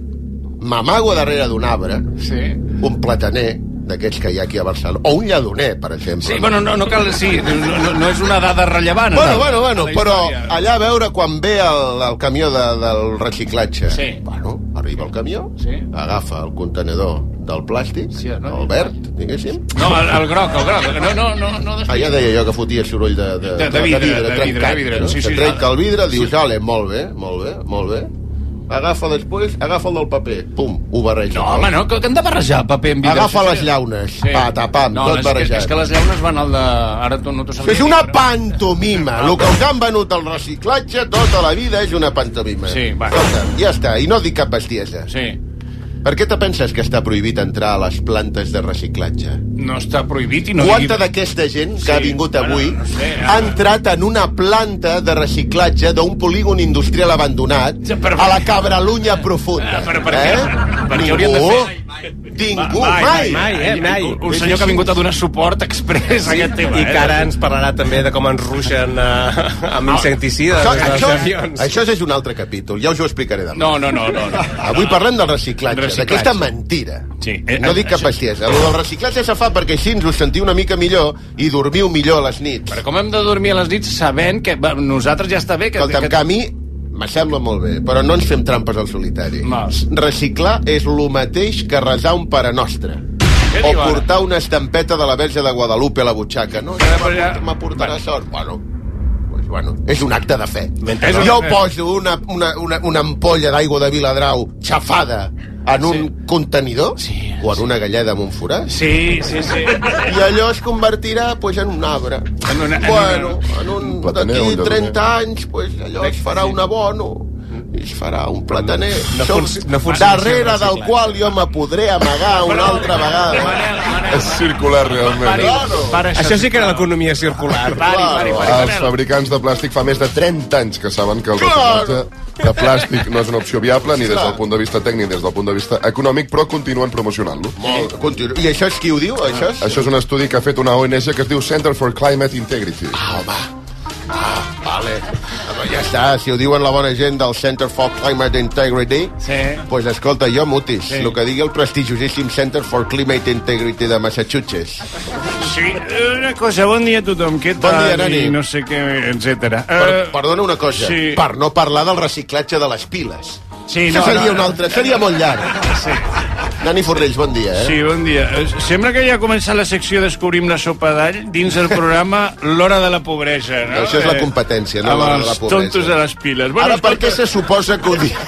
S3: m'amago darrere d'un arbre,
S5: sí.
S3: Un plataner d'aquests que hi ha aquí a Barcelona, o un lladoner, per exemple.
S5: Sí, bueno, no, no cal... Sí, no, no és una dada rellevant.
S3: Bueno, bueno, bueno, però allà a veure quan ve el, el camió de, del reciclatge.
S5: Sí.
S3: Bueno, arriba el camió,
S5: sí.
S3: Agafa el contenedor del plàstic, sí, no? El verd, diguéssim.
S5: No, el, el groc, el groc. No, no, no, no
S3: ah, ja deia jo que fotia soroll de, de,
S5: de, de vidre, de vidre,
S3: de vidre,
S5: de vidre,
S3: no?
S5: Sí, sí,
S3: que trenca el vidre, dius,
S5: sí.
S3: Ale, molt bé, molt bé, molt bé. Agafa després, agafa el del paper, pum, ho barreja.
S5: No, home, no, que, que hem de barrejar paper amb vidre.
S3: Agafa les llaunes, sí. Patapam, no, tot barrejat.
S5: És que les llaunes van al de... Ara tu, no t'ho sabies.
S3: És una pantomima. El que us han venut al reciclatge tota la vida és una pantomima.
S5: Sí, va.
S3: Escolta, ja està, i no dic cap bestiesa.
S5: Sí.
S3: Per què te penses que està prohibit entrar a les plantes de reciclatge?
S5: No està prohibit i no...
S3: Quanta digui... d'aquesta gent que sí, ha vingut avui
S5: bueno, no sé,
S3: ha entrat en una planta de reciclatge d'un polígon industrial abandonat ja, però... a la Cabralunya profunda?
S5: Ah, però per què?
S3: Eh?
S5: Per què haurien de fer...
S3: Ningú,
S5: mai,
S3: mai,
S5: mai, eh, mai. Un, un senyor que ha vingut a donar suport express a aquest tema.
S6: I que ara ens parlarà també de com ens ruixen uh, amb insecticides.
S3: Això, això, això és un altre capítol, ja us ho explicaré demà.
S5: No, no, no. no, no.
S3: Avui parlem del reciclatge, d'aquesta mentira.
S5: Sí.
S3: No dic cap bestiesa. El del reciclatge se fa perquè així us sentiu una mica millor i dormiu millor a les nits.
S5: Però com hem de dormir a les nits sabent que va, nosaltres ja està bé... Que,
S3: Escolta'm,
S5: que...
S3: que a mi m'assembla molt bé, però no ens fem trampes al solitari.
S5: No.
S3: Reciclar és el mateix que resar un Pare Nostre. O portar una estampeta de la Verge de Guadalupe a la butxaca. No, ja m'aportarà sort. Bueno, pues bueno, és un acte de fe. Jo poso una, una, una, una ampolla d'aigua de Viladrau xafada en un sí. contenidor sí, o en una galleda amb un forat.
S5: Sí, sí, sí.
S3: I allò es convertirà pues, en un arbre.
S5: En una,
S3: bueno,
S5: en
S3: un, d'aquí trenta anys pues, allò es farà un abono i es farà un plataner
S6: no, no, no
S3: darrere del qual jo me podré amagar una altra vegada.
S9: És circular realment.
S6: Pari, claro. Pari, això sí que era l'economia circular.
S9: Pari, pari, pari, pari. Els fabricants de plàstic fa més de trenta anys que saben que el reciclatge de plàstic no és una opció viable ni des del punt de vista tècnic ni des del punt de vista econòmic, però continuen promocionant-lo.
S3: Molt, continu... I això és qui ho diu? Això és?
S9: Això és un estudi que ha fet una O N G que es diu Center for Climate Integrity.
S3: Ah, home. Ah, vale. Ja està, si ho diuen la bona gent del Center for Climate Integrity,
S5: sí.
S3: Pues escolta, jo mutis,
S5: sí.
S3: El que digui el prestigiosíssim Center for Climate Integrity de Massachusetts.
S5: Sí, una cosa, bon dia a tothom, què tal?
S3: Bon dia, Nani.
S5: I no sé què, etcètera.
S3: Per, uh, perdona una cosa,
S5: sí.
S3: Per no parlar del reciclatge de les piles.
S5: Sí,
S3: Això
S5: no,
S3: seria
S5: no,
S3: un altre, seria molt llarg.
S5: Sí.
S3: Nani Fornells, bon dia, eh?
S5: Sí, bon dia. Sembla que ja ha començat la secció Descobrim la sopa d'all dins el programa L'Hora de la Pobresa, no?
S3: Això és la competència, no l'hora de la pobresa.
S5: Amb els tontos de les piles.
S3: Bueno, ara, per què se suposa que ho diu?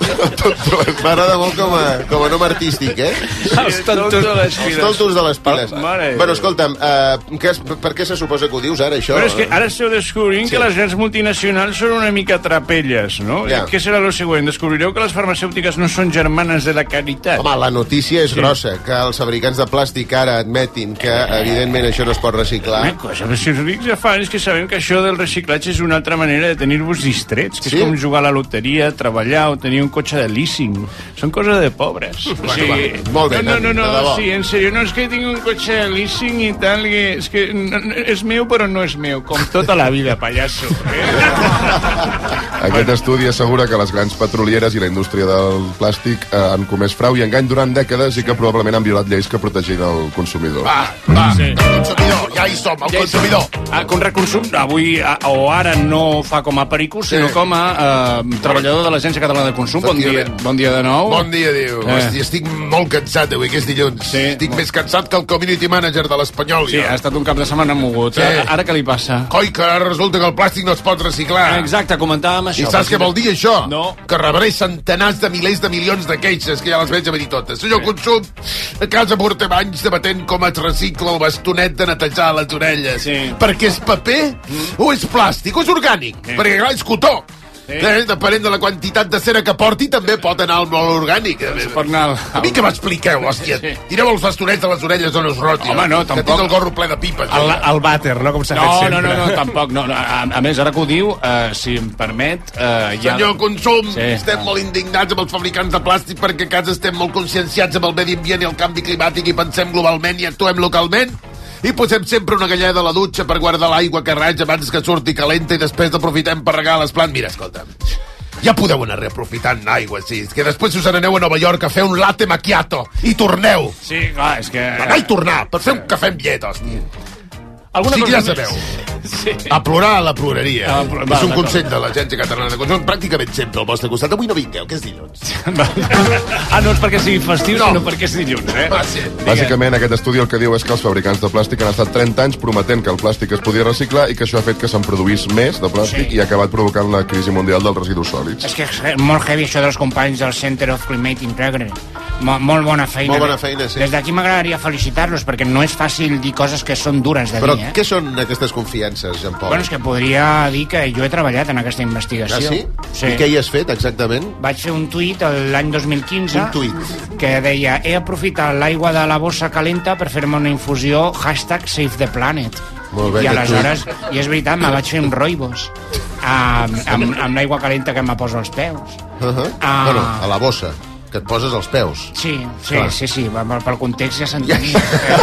S3: M'agrada molt com a, com a nom artístic, eh?
S5: Els tontos de les piles.
S3: Els tontos de les piles. Bueno, escolta'm, uh, què és, per què se suposa que ho dius ara, això?
S5: Però és que ara esteu descobrint sí. que les grans multinacionals són una mica trapelles, no? Ja. Què serà el següent? Descobrireu que les farmacèutiques no són germanes de la caritat.
S3: Home, la notícia és sí. grossa, que els fabricants de plàstic ara admetin que, evidentment, això no es pot reciclar.
S5: Una cosa, però si us ho dic ja fa anys que sabem que això del reciclatge és una altra manera de tenir-vos distrets, que sí? és com jugar a la loteria, treballar o tenir un cotxe de leasing. Són coses de pobres.
S3: Bueno,
S5: o sigui,
S3: va. Molt bé,
S5: no, no, no,
S3: no,
S5: no sí, en sèrio, no és que tinc un cotxe de leasing i tal, que és que no, és meu però no és meu, com tota la vida, pallasso. Eh?
S9: Aquest estudi assegura que les grans petrolieres i la indústria del plàstic eh, han comès frau i engany durant dècades i que probablement han violat lleis que protegien el consumidor.
S20: Va, va, sí. el consumidor, ja hi som, el ja consumidor.
S5: Ah, Conreconsum avui a, o ara no fa com a perico, sinó sí. com a eh, treballador de l'Agència Catalana de Consum. Bon dia, bon dia de nou.
S20: Bon dia, diu. Eh. Hosti, estic molt cansat avui, que és dilluns. Sí. Estic molt... més cansat que el community manager de l'Espanyol.
S5: Sí, jo. Ha estat un cap de setmana mogut. Sí. Ara, ara què li passa?
S20: Coi, que resulta que el plàstic no es pot reciclar.
S5: Exacte, comentàvem això.
S20: I saps què vol dir això?
S5: No.
S20: Que rebré centenars de milers de milions de queixes, que ja les veig a venir totes. Senyor sí. Consum, a casa portem anys debatent com es recicla el bastonet de netejar les orelles. Sí. Perquè és paper mm. o és plàstic o és orgànic? Sí. Perquè clar, és cotó. Sí. Eh, depenent de la quantitat de cera que porti, també pot anar al molt orgànic.
S5: Pot anar al...
S20: A mi que m'expliqueu, hòstia. Sí. Tireu els bastonets a les orelles o no es roti.
S5: Home, no, tampoc.
S20: Que tinc el gorro ple de pipes.
S6: El, el vàter, no? Com s'ha
S5: no,
S6: fet sempre.
S5: No, no, no, tampoc. No, no. A, a més, ara que ho diu, uh, si em permet... Uh, ja...
S20: Senyor Consum, sí. estem molt indignats amb els fabricants de plàstic perquè a casa estem molt conscienciats amb el medi ambient i el canvi climàtic i pensem globalment i actuem localment. I posem sempre una galleda a la dutxa per guardar l'aigua que raig abans que surti calenta i després aprofitem per regar les plantes. Mira, escolta'm, ja podeu anar reaprofitant aigua, sí. És que després us n'aneu a Nova York a fer un latte macchiato i torneu.
S5: Sí, clar, és que...
S20: Anar i tornar, per fer un cafè amb llet, hòstia.
S5: Alguna
S20: sí que
S5: cosa
S20: ja sabeu. Sí. A plorar a la ploreria. Ah, però, va, és un consell de l'Agència Catalana de Consum pràcticament sempre al vostre costat. Avui no vingueu, que és dilluns.
S5: Ah, no és perquè sigui festiu, no. sinó perquè és dilluns, eh?
S20: Va, sí.
S9: Bàsicament, aquest estudi el que diu és que els fabricants de plàstic han estat trenta anys prometent que el plàstic es podia reciclar i que això ha fet que se'n produís més de plàstic sí. i ha acabat provocant la crisi mundial dels residus sòlids.
S7: És que és molt heavy això dels companys del Center of Climate Integrity. Mo molt bona feina.
S3: Molt bona feina, sí.
S7: Des d'aquí m'agradaria felicitar-los perquè no és fàcil dir coses que són dures de
S3: Però
S7: dir, eh?
S3: Però què són aquestes confiances, Jean-Paul?
S7: Bueno, és que podria dir que jo he treballat en aquesta investigació.
S3: Ah, sí? sí? I què hi has fet, exactament?
S7: Vaig fer un tuit l'any dos mil quinze
S3: un tuit.
S7: que deia he aprofitat l'aigua de la bossa calenta per fer-me una infusió hashtag Save the Planet.
S3: Molt bé,
S7: I aleshores, i és veritat, me vaig fer un roibos amb, amb, amb l'aigua calenta que me poso als peus.
S3: Uh -huh. uh, bueno, a la bossa que et poses als peus.
S7: Sí, sí, Clar. sí, sí, pel context ja s'entenia.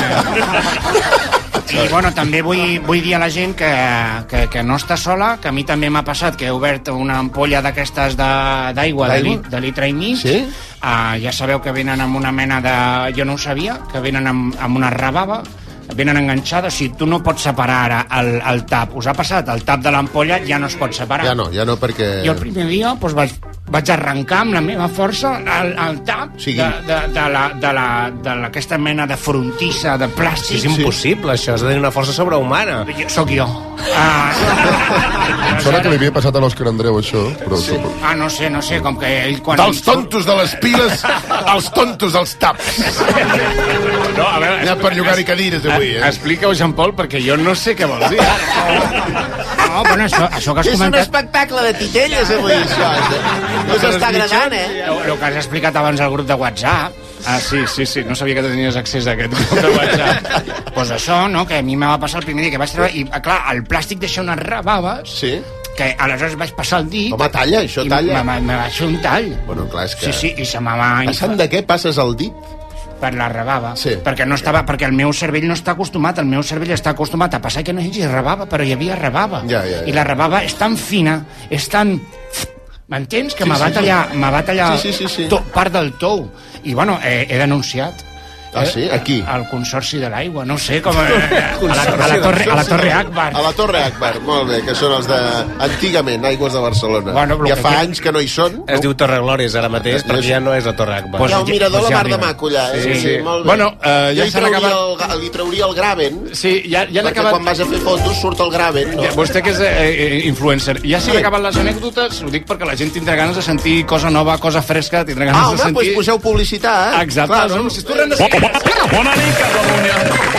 S7: I bueno, també vull, vull dir a la gent que, que, que no està sola, que a mi també m'ha passat que he obert una ampolla d'aquestes d'aigua de, de, lit, de litre i mig.
S3: Sí?
S7: Uh, ja sabeu que venen amb una mena de... Jo no ho sabia, que venen amb, amb una rebava, venen enganxades, o sigui, tu no pots separar ara el, el tap. Us ha passat? El tap de l'ampolla ja no es pot separar.
S3: Ja no, ja no, perquè...
S7: Jo el primer dia doncs, vaig, vaig arrencar amb la meva força el, el tap
S3: sí.
S7: de, de, de, la, de, la, de la, aquesta mena de frontissa de plàstic.
S6: És impossible, sí. això, has de tenir una força sobrehumana.
S7: Jo, soc jo. Ah,
S9: em sembla que li havia passat a l'Òscar Andreu, això. Però
S7: sí. Ah, no sé, no sé, com que ell quan...
S20: Dels tontos de les piles als tontos dels taps.
S5: No, a veure...
S20: Ja per llogar-hi cadires, avui, eh?
S5: Explica-ho, Jean-Paul, perquè jo no sé què vols dir.
S7: No, bueno, això, això que has
S3: és
S7: comentat...
S3: És un espectacle de titelles, avui, això. No s'està agradant, eh?
S7: El que has explicat abans al grup de WhatsApp.
S5: Ah, sí, sí, sí, no sabia que tenies accés a aquest grup de WhatsApp.
S7: Doncs pues això, no?, que a mi me va passar el primer dia que vaig treure... I, clar, el plàstic deixa unes rebaves...
S3: Sí.
S7: Que aleshores vaig passar el dit...
S3: Home, talla, això talla.
S7: I me, me vaig fer un tall.
S3: Bueno, clar, és que...
S7: Sí, sí, i se me va...
S3: Passant de què passes el dit?
S7: Per la rebava.
S3: Sí.
S7: Perquè no estava, perquè el meu cervell no està acostumat, el meu cervell està acostumat a passar que no hi hagi rebava, però hi havia rebava.
S3: Ja, ja, ja.
S7: I la rebava és tan fina, és tan... M'entens? Que sí, me va
S3: sí,
S7: tallar,
S3: sí.
S7: me va tallar
S3: sí, sí, sí, sí.
S7: To, part del tou. I, bueno, eh, he denunciat.
S3: Ah, sí? Aquí?
S7: Al Consorci de l'Aigua, no sé, com... A, a, la, a, la, torre, a la Torre Akbar.
S3: A la Torre Akbar, molt bé, que són els de... Antigament, Aigües de Barcelona.
S7: Bueno,
S3: ja fa
S7: que...
S3: anys que no hi són.
S6: Es diu Torre Glòries ara mateix, perquè ja no és la Torre Akbar.
S3: Hi ha un mirador a la Mar de Maco, allà.
S6: Sí, sí.
S3: sí, molt bé.
S5: Bueno, uh, ja s'han acabat...
S3: El, li trauria el graven,
S5: sí, ja, ja
S3: perquè
S5: acabat...
S3: quan vas a fer fotos surt el graven. No?
S5: Ja, vostè que és eh, influencer. Ja s'han sí. acabat les anècdotes, ho dic perquè la gent tindrà ganes de sentir cosa nova, cosa fresca, tindrà ganes
S3: ah,
S5: de
S3: home,
S5: sentir...
S3: Ah, home, doncs poseu publicitat.
S5: Exacte,
S3: claro.
S5: no? Si es tornem de... Bona nit, Catalunya.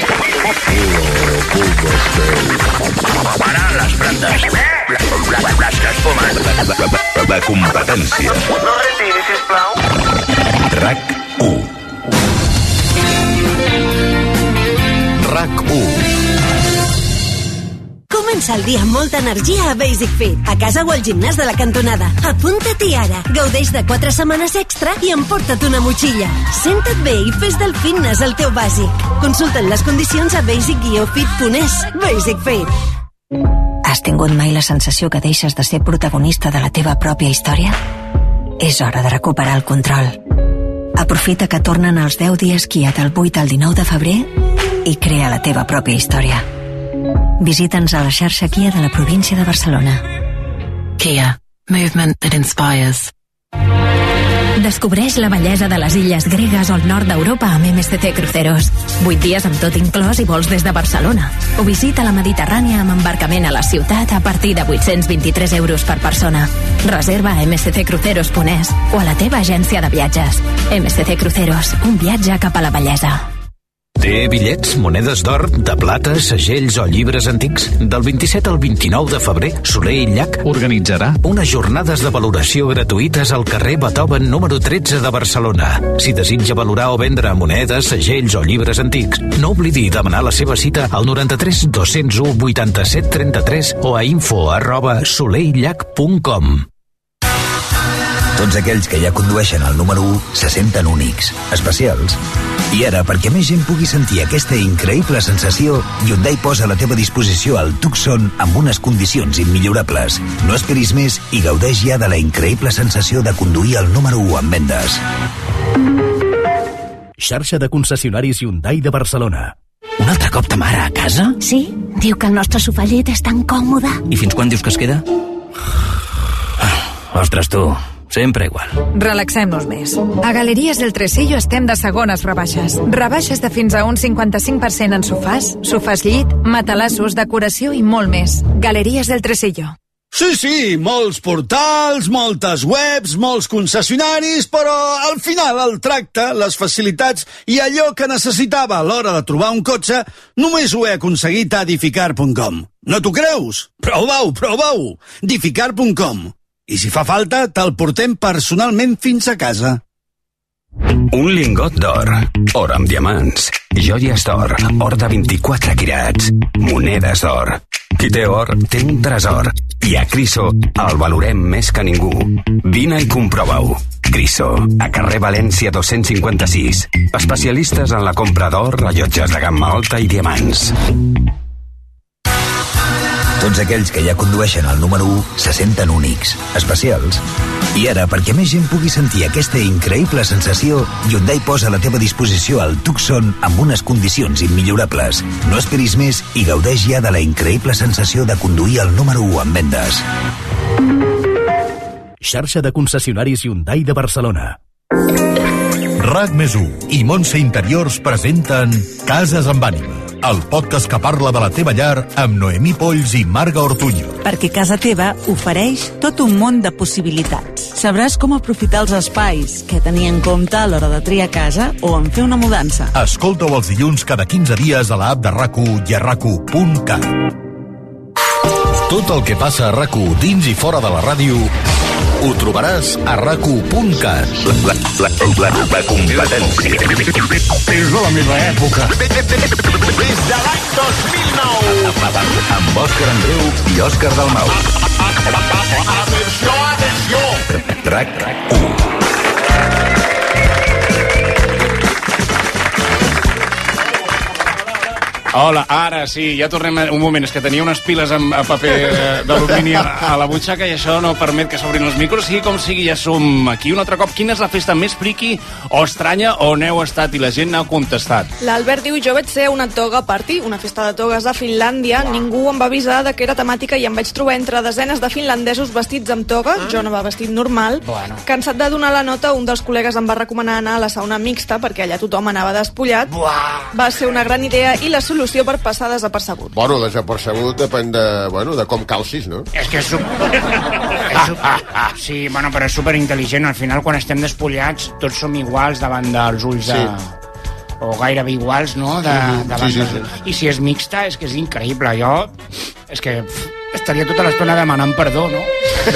S2: Para les brandes. Les que es fumen. La competència.
S4: No retiri, sisplau.
S2: RAC u. RAC u.
S21: Comença el dia amb molta energia a Basic Fit, a casa o al gimnàs de la cantonada. Apunta-t'hi ara. Gaudeix de quatre setmanes extra i emporta't una motxilla. Senta't bé i fes del fitness el teu bàsic. Consulta't les condicions a basic guió fit punt es. Basic Fit.
S22: Has tingut mai la sensació que deixes de ser protagonista de la teva pròpia història? És hora de recuperar el control. Aprofita que tornen els deu dies Kia del vuit al dinou de febrer i crea la teva pròpia història. Visita'ns a la xarxa Kia de la província de Barcelona.
S23: Kia. Movement that inspires.
S24: Descobreix la bellesa de les illes gregues o el nord d'Europa amb M S C Cruceros. vuit dies amb tot inclòs i vols des de Barcelona. O visita la Mediterrània amb embarcament a la ciutat a partir de vuit-cents vint-i-tres euros per persona. Reserva a m s c cruceros punt es o a la teva agència de viatges. M S C Cruceros, un viatge cap a la bellesa.
S19: Té bitllets, monedes d'or, de plata, segells o llibres antics? Del vint-i-set al vint-i-nou de febrer, Soler i Llach organitzarà unes jornades de valoració gratuïtes al carrer Beethoven número tretze de Barcelona. Si desitja valorar o vendre monedes, segells o llibres antics, no oblidi demanar la seva cita al noranta-tres dos-cents u vuitanta-set trenta-tres o a info arroba soleillach punt com.
S25: Tots aquells que ja condueixen el número u se senten únics, especials. I ara, perquè més gent pugui sentir aquesta increïble sensació, Hyundai posa a la teva disposició el Tucson amb unes condicions immillorables. No esperis més i gaudeix ja de la increïble sensació de conduir el número u en vendes.
S13: Xarxa de concessionaris Hyundai de Barcelona.
S26: Un altre cop ta mare a casa?
S27: Sí, diu que el nostre sofallet és tan còmode.
S26: I fins quan dius que es queda? Ostres, tu... Sempre igual.
S28: Relaxem-nos més. A Galeries del Tresillo estem de segones rebaixes. Rebaixes de fins a un cinquanta-cinc per cent en sofàs, sofàs llit, matalassos, decoració i molt més. Galeries del Tresillo.
S14: Sí, sí, molts portals, moltes webs, molts concessionaris, però al final el tracte, les facilitats i allò que necessitava a l'hora de trobar un cotxe només ho he aconseguit a Dificar punt com. No t'ho creus? Prova-ho, prova-ho! Dificar punt com. I si fa falta, te'l portem personalment fins a casa.
S18: Un lingot d'or, or amb diamants, joies d'or, or de vint-i-quatre quirats, monedes d'or. Qui té or, té un tresor. I a Criso el valorem més que ningú. Vine i comprova-ho. Criso, a carrer València dos-cents cinquanta-sis. Especialistes en la compra d'or, rellotges de gamma alta i diamants.
S25: Tots aquells que ja condueixen el número u se senten únics, especials. I ara, perquè més gent pugui sentir aquesta increïble sensació, Hyundai posa a la teva disposició el Tucson amb unes condicions immillorables. No esperis més i gaudeix ja de la increïble sensació de conduir el número u en vendes.
S13: Xarxa de concessionaris Hyundai de Barcelona.
S2: RAC més u i Montse Interiors presenten Cases amb ànima, el podcast que parla de la teva llar amb Noemí Polls i Marga Ortuño.
S29: Perquè casa teva ofereix tot un món de possibilitats. Sabràs com aprofitar els espais, què tenir en compte a l'hora de triar casa o en fer una mudança.
S2: Escolta-ho els dilluns cada quinze dies a l'app de RAC u i a rac u punt cat. Tot el que passa a RAC u dins i fora de la ràdio ho trobaràs a rac u punt cat. La, la, la, la, la competència.
S4: És de la meva època. Des de l'any dos mil nou.
S2: Amb Òscar Andreu i Òscar Dalmau.
S4: Atenció, atenció.
S2: RAC u.
S5: Hola, ara sí, ja tornem a... Un moment, és que tenia unes piles amb a paper d'alumini a la butxaca i això no permet que s'obrin els micros. Sigui com sigui, ja som aquí un altre cop. Quina és la festa més friqui o estranya on heu estat i la gent n'ha contestat?
S1: L'Albert diu, jo vaig ser a una toga party, una festa de togues a Finlàndia. Wow. Ningú em va avisar de que era temàtica i em vaig trobar entre desenes de finlandesos vestits amb toga. Ah. Jo no va vestit normal. Bueno. Cansat de donar la nota, un dels col·legues em va recomanar anar a la sauna mixta perquè allà tothom anava despullat. Buah. Va ser una gran idea i la solució per passar desapercebut.
S3: Bueno, desapercebut depèn de, bueno, de com calcis, no?
S7: És que és... Super... és super... Sí, bueno, però és superintel·ligent. Al final, quan estem despullats, tots som iguals davant dels ulls de... Sí. O gairebé iguals, no? De, davant sí, sí, sí. De... I si és mixta, és que és increïble. Jo... És que... Pff, estaria tota l'estona demanant perdó, no?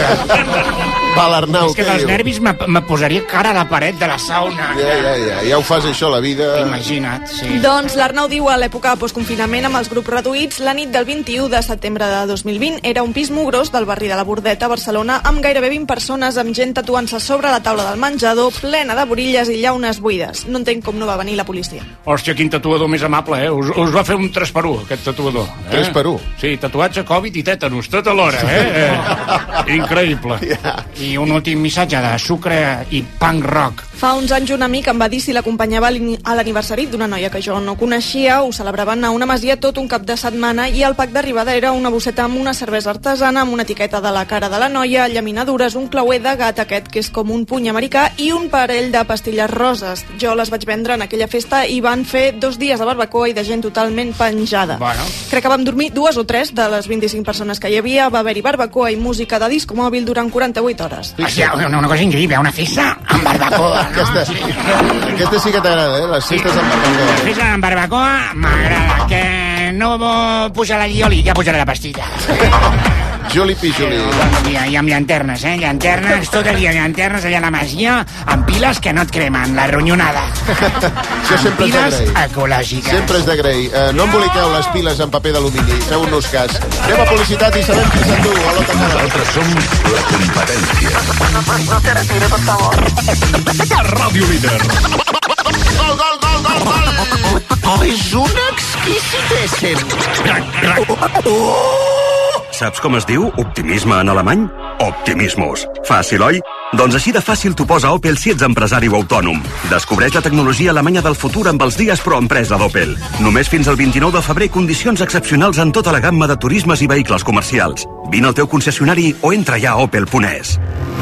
S3: Va, l'Arnau,
S7: és que dels nervis me, me posaria cara a la paret de la sauna.
S3: Ja, ja, ja, ja ho fas això, la vida...
S7: Imagina't, sí.
S1: Doncs l'Arnau diu, a l'època de postconfinament amb els grups reduïts, la nit del vint-i-u de setembre de dos mil vint era un pis mugrós del barri de la Bordeta, a Barcelona, amb gairebé vint persones, amb gent tatuant-se sobre la taula del menjador, plena de borilles i llaunes buides. No entenc com no va venir la policia.
S5: Hòstia, quin tatuador més amable, eh? Us, us va fer un tres per u, aquest tatuador. Eh?
S3: tres per u?
S5: Sí, tatuatge, Covid i tètanus, tot alhora, eh? eh? Increïble.
S3: Yeah.
S7: I un últim missatge de sucre i punk rock.
S1: Fa uns anys un amic em va dir si l'acompanyava a l'aniversari d'una noia que jo no coneixia. Ho celebraven a una masia tot un cap de setmana i el pack d'arribada era una bosseta amb una cervesa artesana, amb una etiqueta de la cara de la noia, llaminadures, un clauer de gat aquest que és com un puny americà i un parell de pastilles roses. Jo les vaig vendre en aquella festa i van fer dos dies de barbacoa i de gent totalment penjada.
S7: Bueno.
S1: Crec que vam dormir dues o tres de les vint-i-cinc persones que hi havia. Va haver-hi barbacoa i música de disco mòbil durant quaranta-vuit hores.
S7: O sigui, una, una cosa increïble, una festa amb barbacoa, no?
S3: Aquesta, sí. Aquesta sí que t'agrada, eh? Les festes sí. amb barbacoa.
S7: La festa amb barbacoa m'agrada. Que no puja la Lioli, ja pujarà la pastilla.
S3: Juli Pijuli.
S7: I, I amb llanternes, eh? Llanternes, tot el dia llanternes allà a la masia, amb piles que no et cremen, la ronyonada.
S3: Això sempre és
S7: piles
S3: d'agrair.
S7: ecològiques.
S3: Sempre és d'agrair. Uh, no emboliqueu les piles en paper d'alumini, feu-nos cas. Anem a publicitat i sabem qui s'endú.
S2: Nosaltres som la competència.
S8: No te retires, por favor.
S2: Ràdio Líder.
S3: Gol, gol, gol, gol, gol! Oh, és un exquisitéssim.
S18: Oh! Saps com es diu optimisme en alemany? Optimismus. Fàcil, oi? Doncs així de fàcil t'ho posa Opel si ets empresari o autònom. Descobreix la tecnologia alemanya del futur amb els dies pro empresa d'Opel. Només fins al vint-i-nou de febrer condicions excepcionals en tota la gamma de turismes i vehicles comercials. Vine al teu concessionari o entra ja a opel punt es.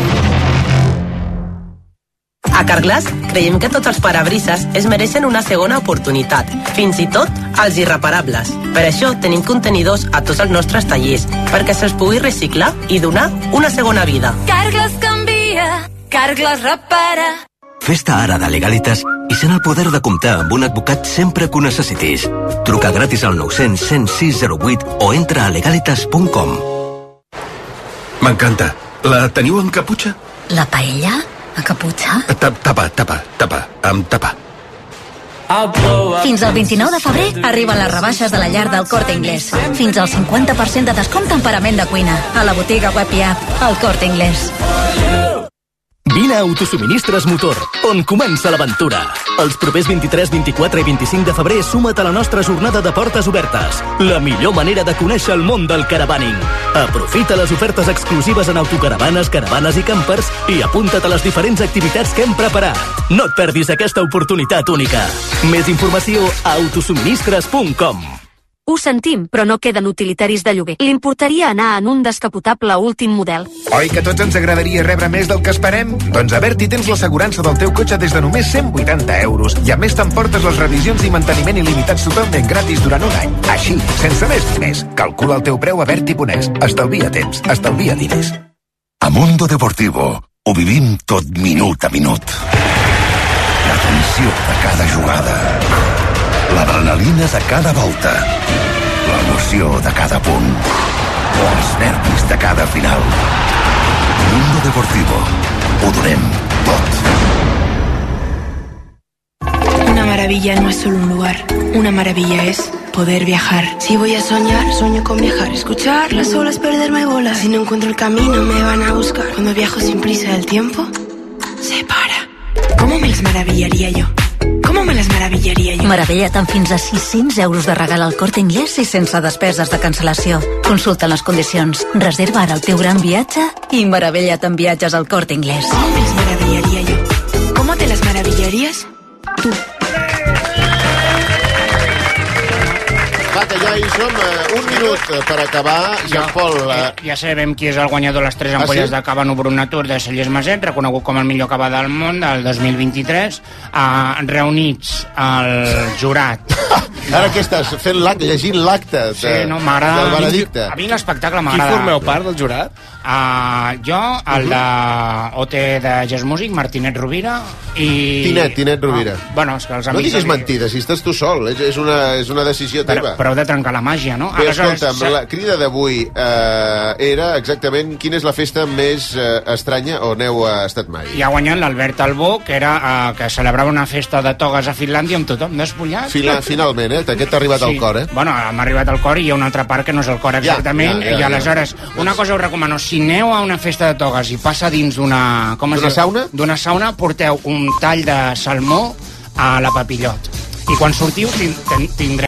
S9: A Carglass creiem que tots els parabrises es mereixen una segona oportunitat, fins i tot els irreparables. Per això tenim contenidors a tots els nostres tallers, perquè se'ls pugui reciclar i donar una segona vida.
S21: Carglass canvia, Carglass repara.
S19: Fes-te ara de Legalitas i sent el poder de comptar amb un advocat sempre que ho necessitis. Truca gratis al nou cents, cent sis zero vuit o entra a legalitas punt com.
S2: M'encanta. La teniu amb caputxa?
S21: La paella? A caputxa?
S2: Tapa, tapa, tapa, amb tapa.
S21: Fins al vint-i-nou de febrer arriben les rebaixes de la llar del Corte Inglés. Fins al cinquanta per cent de descompte en parament de cuina. A la botiga web i app, el Corte Inglés.
S13: Vine a Autosuministres Motor, on comença l'aventura. Els propers vint-i-tres, vint-i-quatre i vint-i-cinc de febrer suma't a la nostra jornada de portes obertes. La millor manera de conèixer el món del caravaning. Aprofita les ofertes exclusives en autocaravanes, caravanes i campers i apunta't a les diferents activitats que hem preparat. No et perdis aquesta oportunitat única. Més informació a autosuministres punt com.
S10: Ho sentim, però no queden utilitaris de lloguer. L'importaria anar en un descapotable últim model.
S11: Oi que tots ens agradaria rebre més del que esperem? Doncs a Berti tens l'assegurança del teu cotxe des de només cent vuitanta euros. I a més t'emportes les revisions i manteniment il·limitats totalment gratis durant un any. Així, sense més diners. Calcula el teu preu a berti punt es. Estalvia temps, estalvia diners.
S2: A Mundo Deportivo ho vivim tot minut a minut. La tensió de cada jugada. L'adrenalina de cada volta. L'emoció de cada punt. Els nervis de cada final. Mundo Deportivo. Ho donem tot.
S12: Una maravilla no es solo un lugar. Una maravilla es poder viajar. Si voy a soñar, sueño con viajar. Escuchar las olas, perderme bolas. Si no encuentro el camino, me van a buscar. Cuando viajo sin prisa, el tiempo se para. ¿Cómo me las maravillaría yo? ¿Cómo ¿Cómo me las maravillaría yo?
S10: Meravella't amb fins a sis-cents euros de regal al Corte Inglés i sense despeses de cancel·lació. Consulta les condicions. Reserva ara el teu gran viatge i meravella't amb viatges al Corte Inglés.
S12: ¿Cómo me las maravillaría yo? ¿Cómo te las maravillarías tú?
S3: Va, que ja hi som. Uh, un minut uh, per acabar. Jean-Paul... Uh...
S7: Ja, ja sabem qui és el guanyador de les tres ampolles ah, sí? de cava Núvol Natur de Cellers Maset, reconegut com el millor cava del món del dos mil vint-i-tres. Uh, reunits el jurat.
S3: Ara què estàs fent l'acte, llegint l'acte de,
S7: sí, no, del
S3: veredicte?
S7: A mi l'espectacle m'agrada.
S5: Qui formeu part del jurat?
S7: Uh, jo, el de O T de Jazz Music, Martinet Rovira i...
S3: Tinet, Tinet Rovira.
S7: Ah, bueno, és que els amics...
S3: No diguis mentides, si estàs tu sol, és, és, una, és una decisió teva.
S7: Però, però heu de trencar la màgia, no?
S3: Bé, escolta'm, la crida d'avui eh, era exactament quina és la festa més eh, estranya on heu estat mai.
S7: I ha guanyat l'Albert Albó, que era eh, que celebrava una festa de togues a Finlàndia amb tothom despullat.
S3: Fila, finalment, eh? Aquest t'ha arribat sí. al cor, eh?
S7: Bueno, m'ha arribat al cor i hi ha una altra part que no és el cor exactament, ja, ja, ja, i aleshores, ja. una cosa us recomano, si aneu a una festa de togues i passa dins d'una...
S3: D'una sauna?
S7: D'una sauna, porteu un tall de salmó a la Papillot. I quan sortiu tindreu